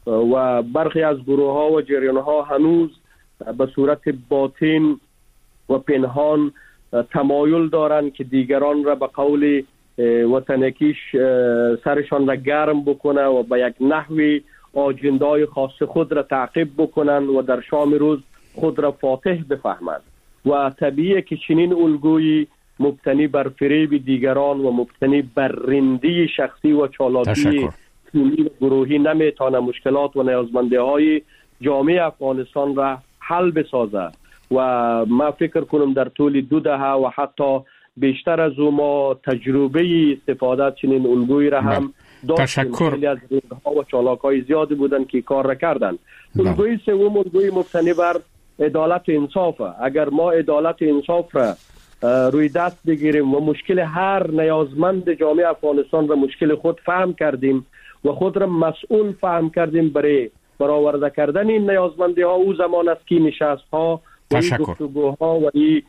D: و برخی از گروه ها و جریان ها هنوز به صورت باطن و پنهان تمایل دارند که دیگران را به قول وطنکیش سرشان را گرم بکنه و به یک نحوی آجندای خاص خود را تعقیب بکنن و در شام روز خود را فاتح بفهمند. و طبیعیه که چنین الگویی مبتنی بر فریب دیگران و مبتنی بر رندی شخصی و چالاکی گروهی نمیتونه مشکلات و نیازمندی های جامعه افغانستان را حل بسازه. و ما فکر کنم در طول دو دهه و حتی بیشتر از او ما تجربه استفاده چنین الگویی را هم داشتیم. خیلی از رندها و چالاک‌های زیادی بودن که کار را کردن. الگوی سوم الگوی مبتنی بر عدالت و انصاف. اگر ما عدالت و انصاف را روی دست بگیریم و مشکل هر نیازمند جامعه افغانستان را مشکل خود فهم کردیم و خود را مسئول فهم کردیم برای برآورده کردن این نیازمندی ها، او زمان است که نشست ها و این گفتگوها و این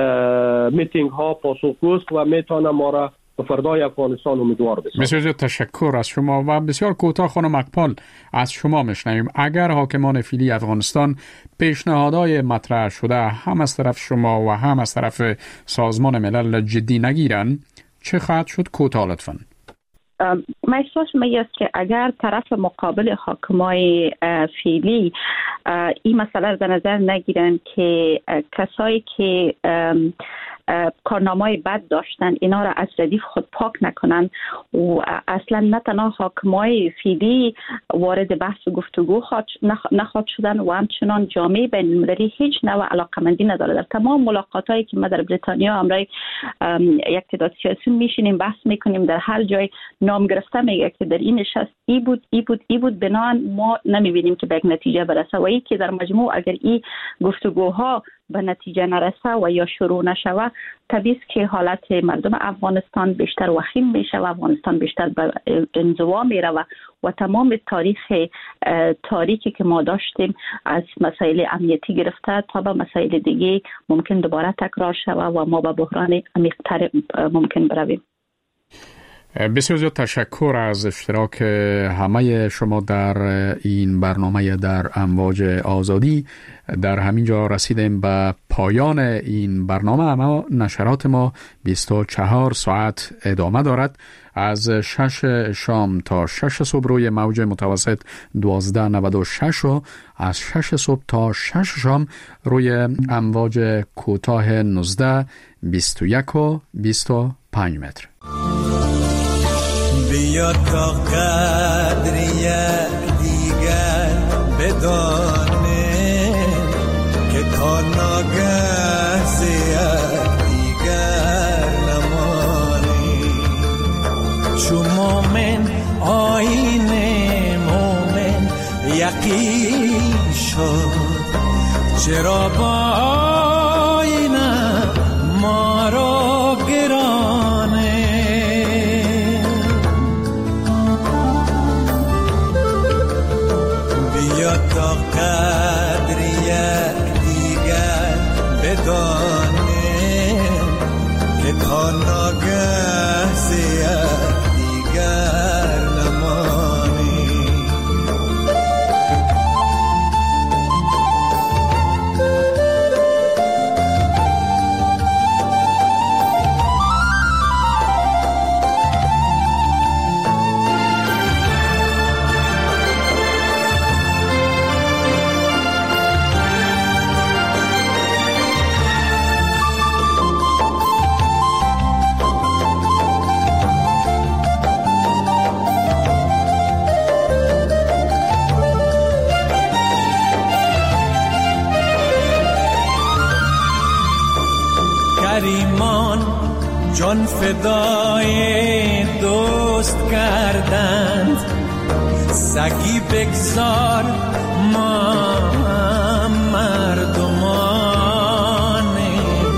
D: میتینگ ها پاسخگوست و میتونه ما را به فردای افغانستان امیدوار بسازه.
C: بسیار زیاد تشکر از شما و بسیار کوتاه خانم اقبال از شما میشنویم. اگر حاکمان فعلی افغانستان پیشنهادهای مطرح شده هم از طرف شما و هم از طرف سازمان ملل جدی نگیرن، چه خواهد شد؟ کوتاه لطفاً.
E: من احساس می‌کنم که اگر طرف مقابل حاکمای فعلی این مسئله را در نظر نگیرن که کسایی که کارنامه‌های بد داشتن اینا را از ردیف خود پاک نکنن و اصلا نه تنها حاکمای فعلی وارد بحث و گفتگو نخواهد شدن و همچنان جامعه بین‌المللی هیچ نوع علاقه‌مندی نداره. در تمام ملاقاتایی که ما در بریتانیا امرای یک تعداد سیاسی میشینیم بحث میکنیم، در هر جای نام گرفته میگه که در این نشست ای بود ای بود ای بود، بنابراین ما نمیبینیم که به یک نتیجه برسه و ای که در مجموع اگر این گفتگوها به نتیجه نرسه و یا شروع نشوه، طبیعی است که حالت مردم افغانستان بیشتر وخیم میشه و افغانستان بیشتر به انزوا میره و و تمام تاریخ تاریکی که ما داشتیم از مسائل امنیتی گرفته تا به مسائل دیگه ممکن دوباره تکرار شوه و ما به بحران عمیق‌تر ممکن برویم.
C: بسیار زیاد تشکر از اشتراک همه شما در این برنامه در امواج آزادی. در همین جا رسیدیم به پایان این برنامه، اما نشرات ما بیست و چهار ساعت ادامه دارد. از شش شام تا شش صبح روی موج متوسط دوازده نود و شش و از شش صبح تا شش شام روی امواج کوتاه نوزده، بیست و یک و بیست و پنج متر.
I: بیا تا قدری دیگر بدانه که تا ناگه زیاد دیگر نمانی. چو مومن آیین مومن یقین شد، چرا با آینه ما را گرانه. تا قدری دیگر بدانه که تا ناگه زیاد دیگر نمانی. جان فدای دوست کردند، سگی بگذار ما مردمانیم.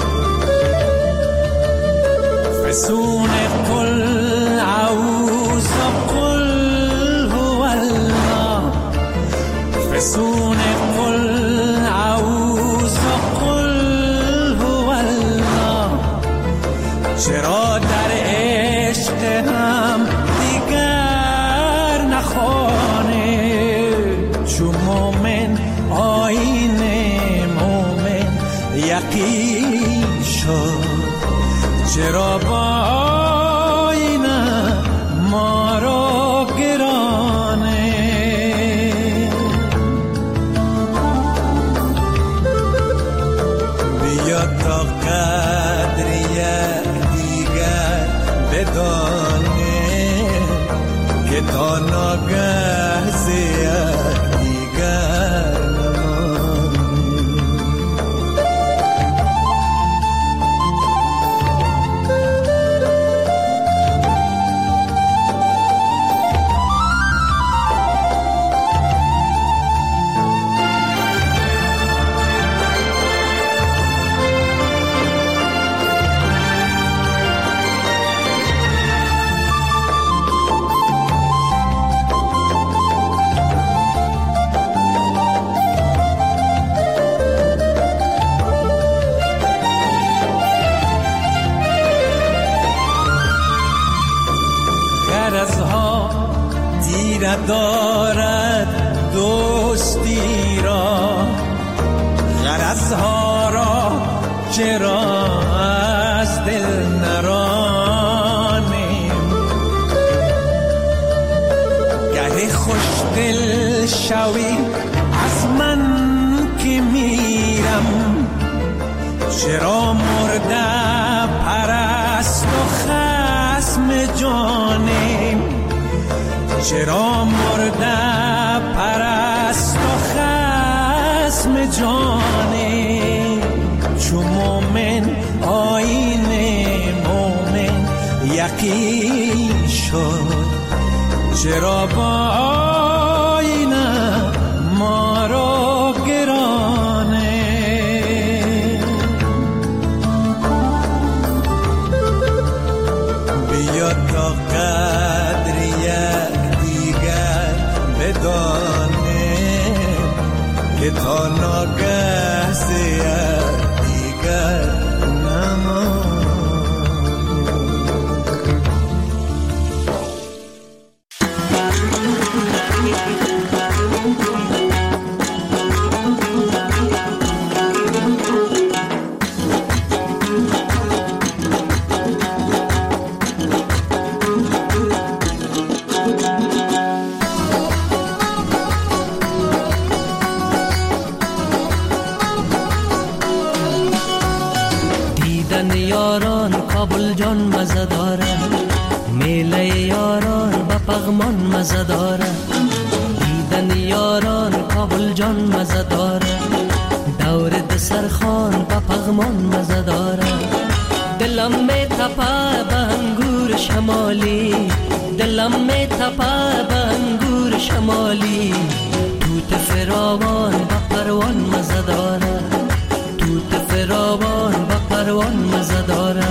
I: فسون قل اعوذ قل هو الله، فسون قل اعوذ قل هو الله. چرا در عشق هم دیگر نخوانه، چو مومن آیین مومن یقین شد. چرا با آینه ما رو گرانه، بیا تا قدر یک دیگر بدانه، که تا ناگه ز یک دیگر دارد دوستی را، غرضها را چرا از دل نرانیم. گه خوش دل شوی از من که میرم، چرا مرده پرست و خصم جانیم. چرا مرده پرست و خصم جانیم. چو مومن آیین مومن یقین شد. چرا با آینه ما رو گرانه، بیا تا قدر یک بدانه، که تا ناگه ز یک دیگر نمانه.
J: کابل جان مزه داره، میله یاران با پغمان مزه داره. دیدن یاران کابل جان مزه داره، دور دسرخان با پغمان مزه داره. دلم می تپه به انگور شمالی، دلم می تپه به انگور شمالی. توت فراوان با پروان مزه داره، توت فراوان با پروان مزه داره.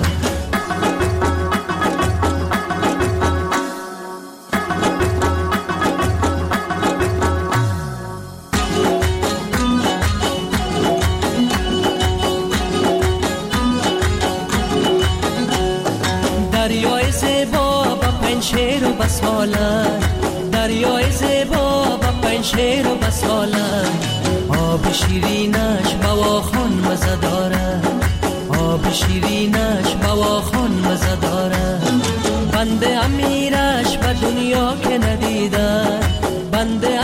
J: دریای زیبا با پنشیر و بساله، دریای زیبا با پنشیر و بساله. آب شیرینش بواخان مزه داره، آب شیرینش بواخان مزه داره. بنده امیرش به دنیا که ندیده، بنده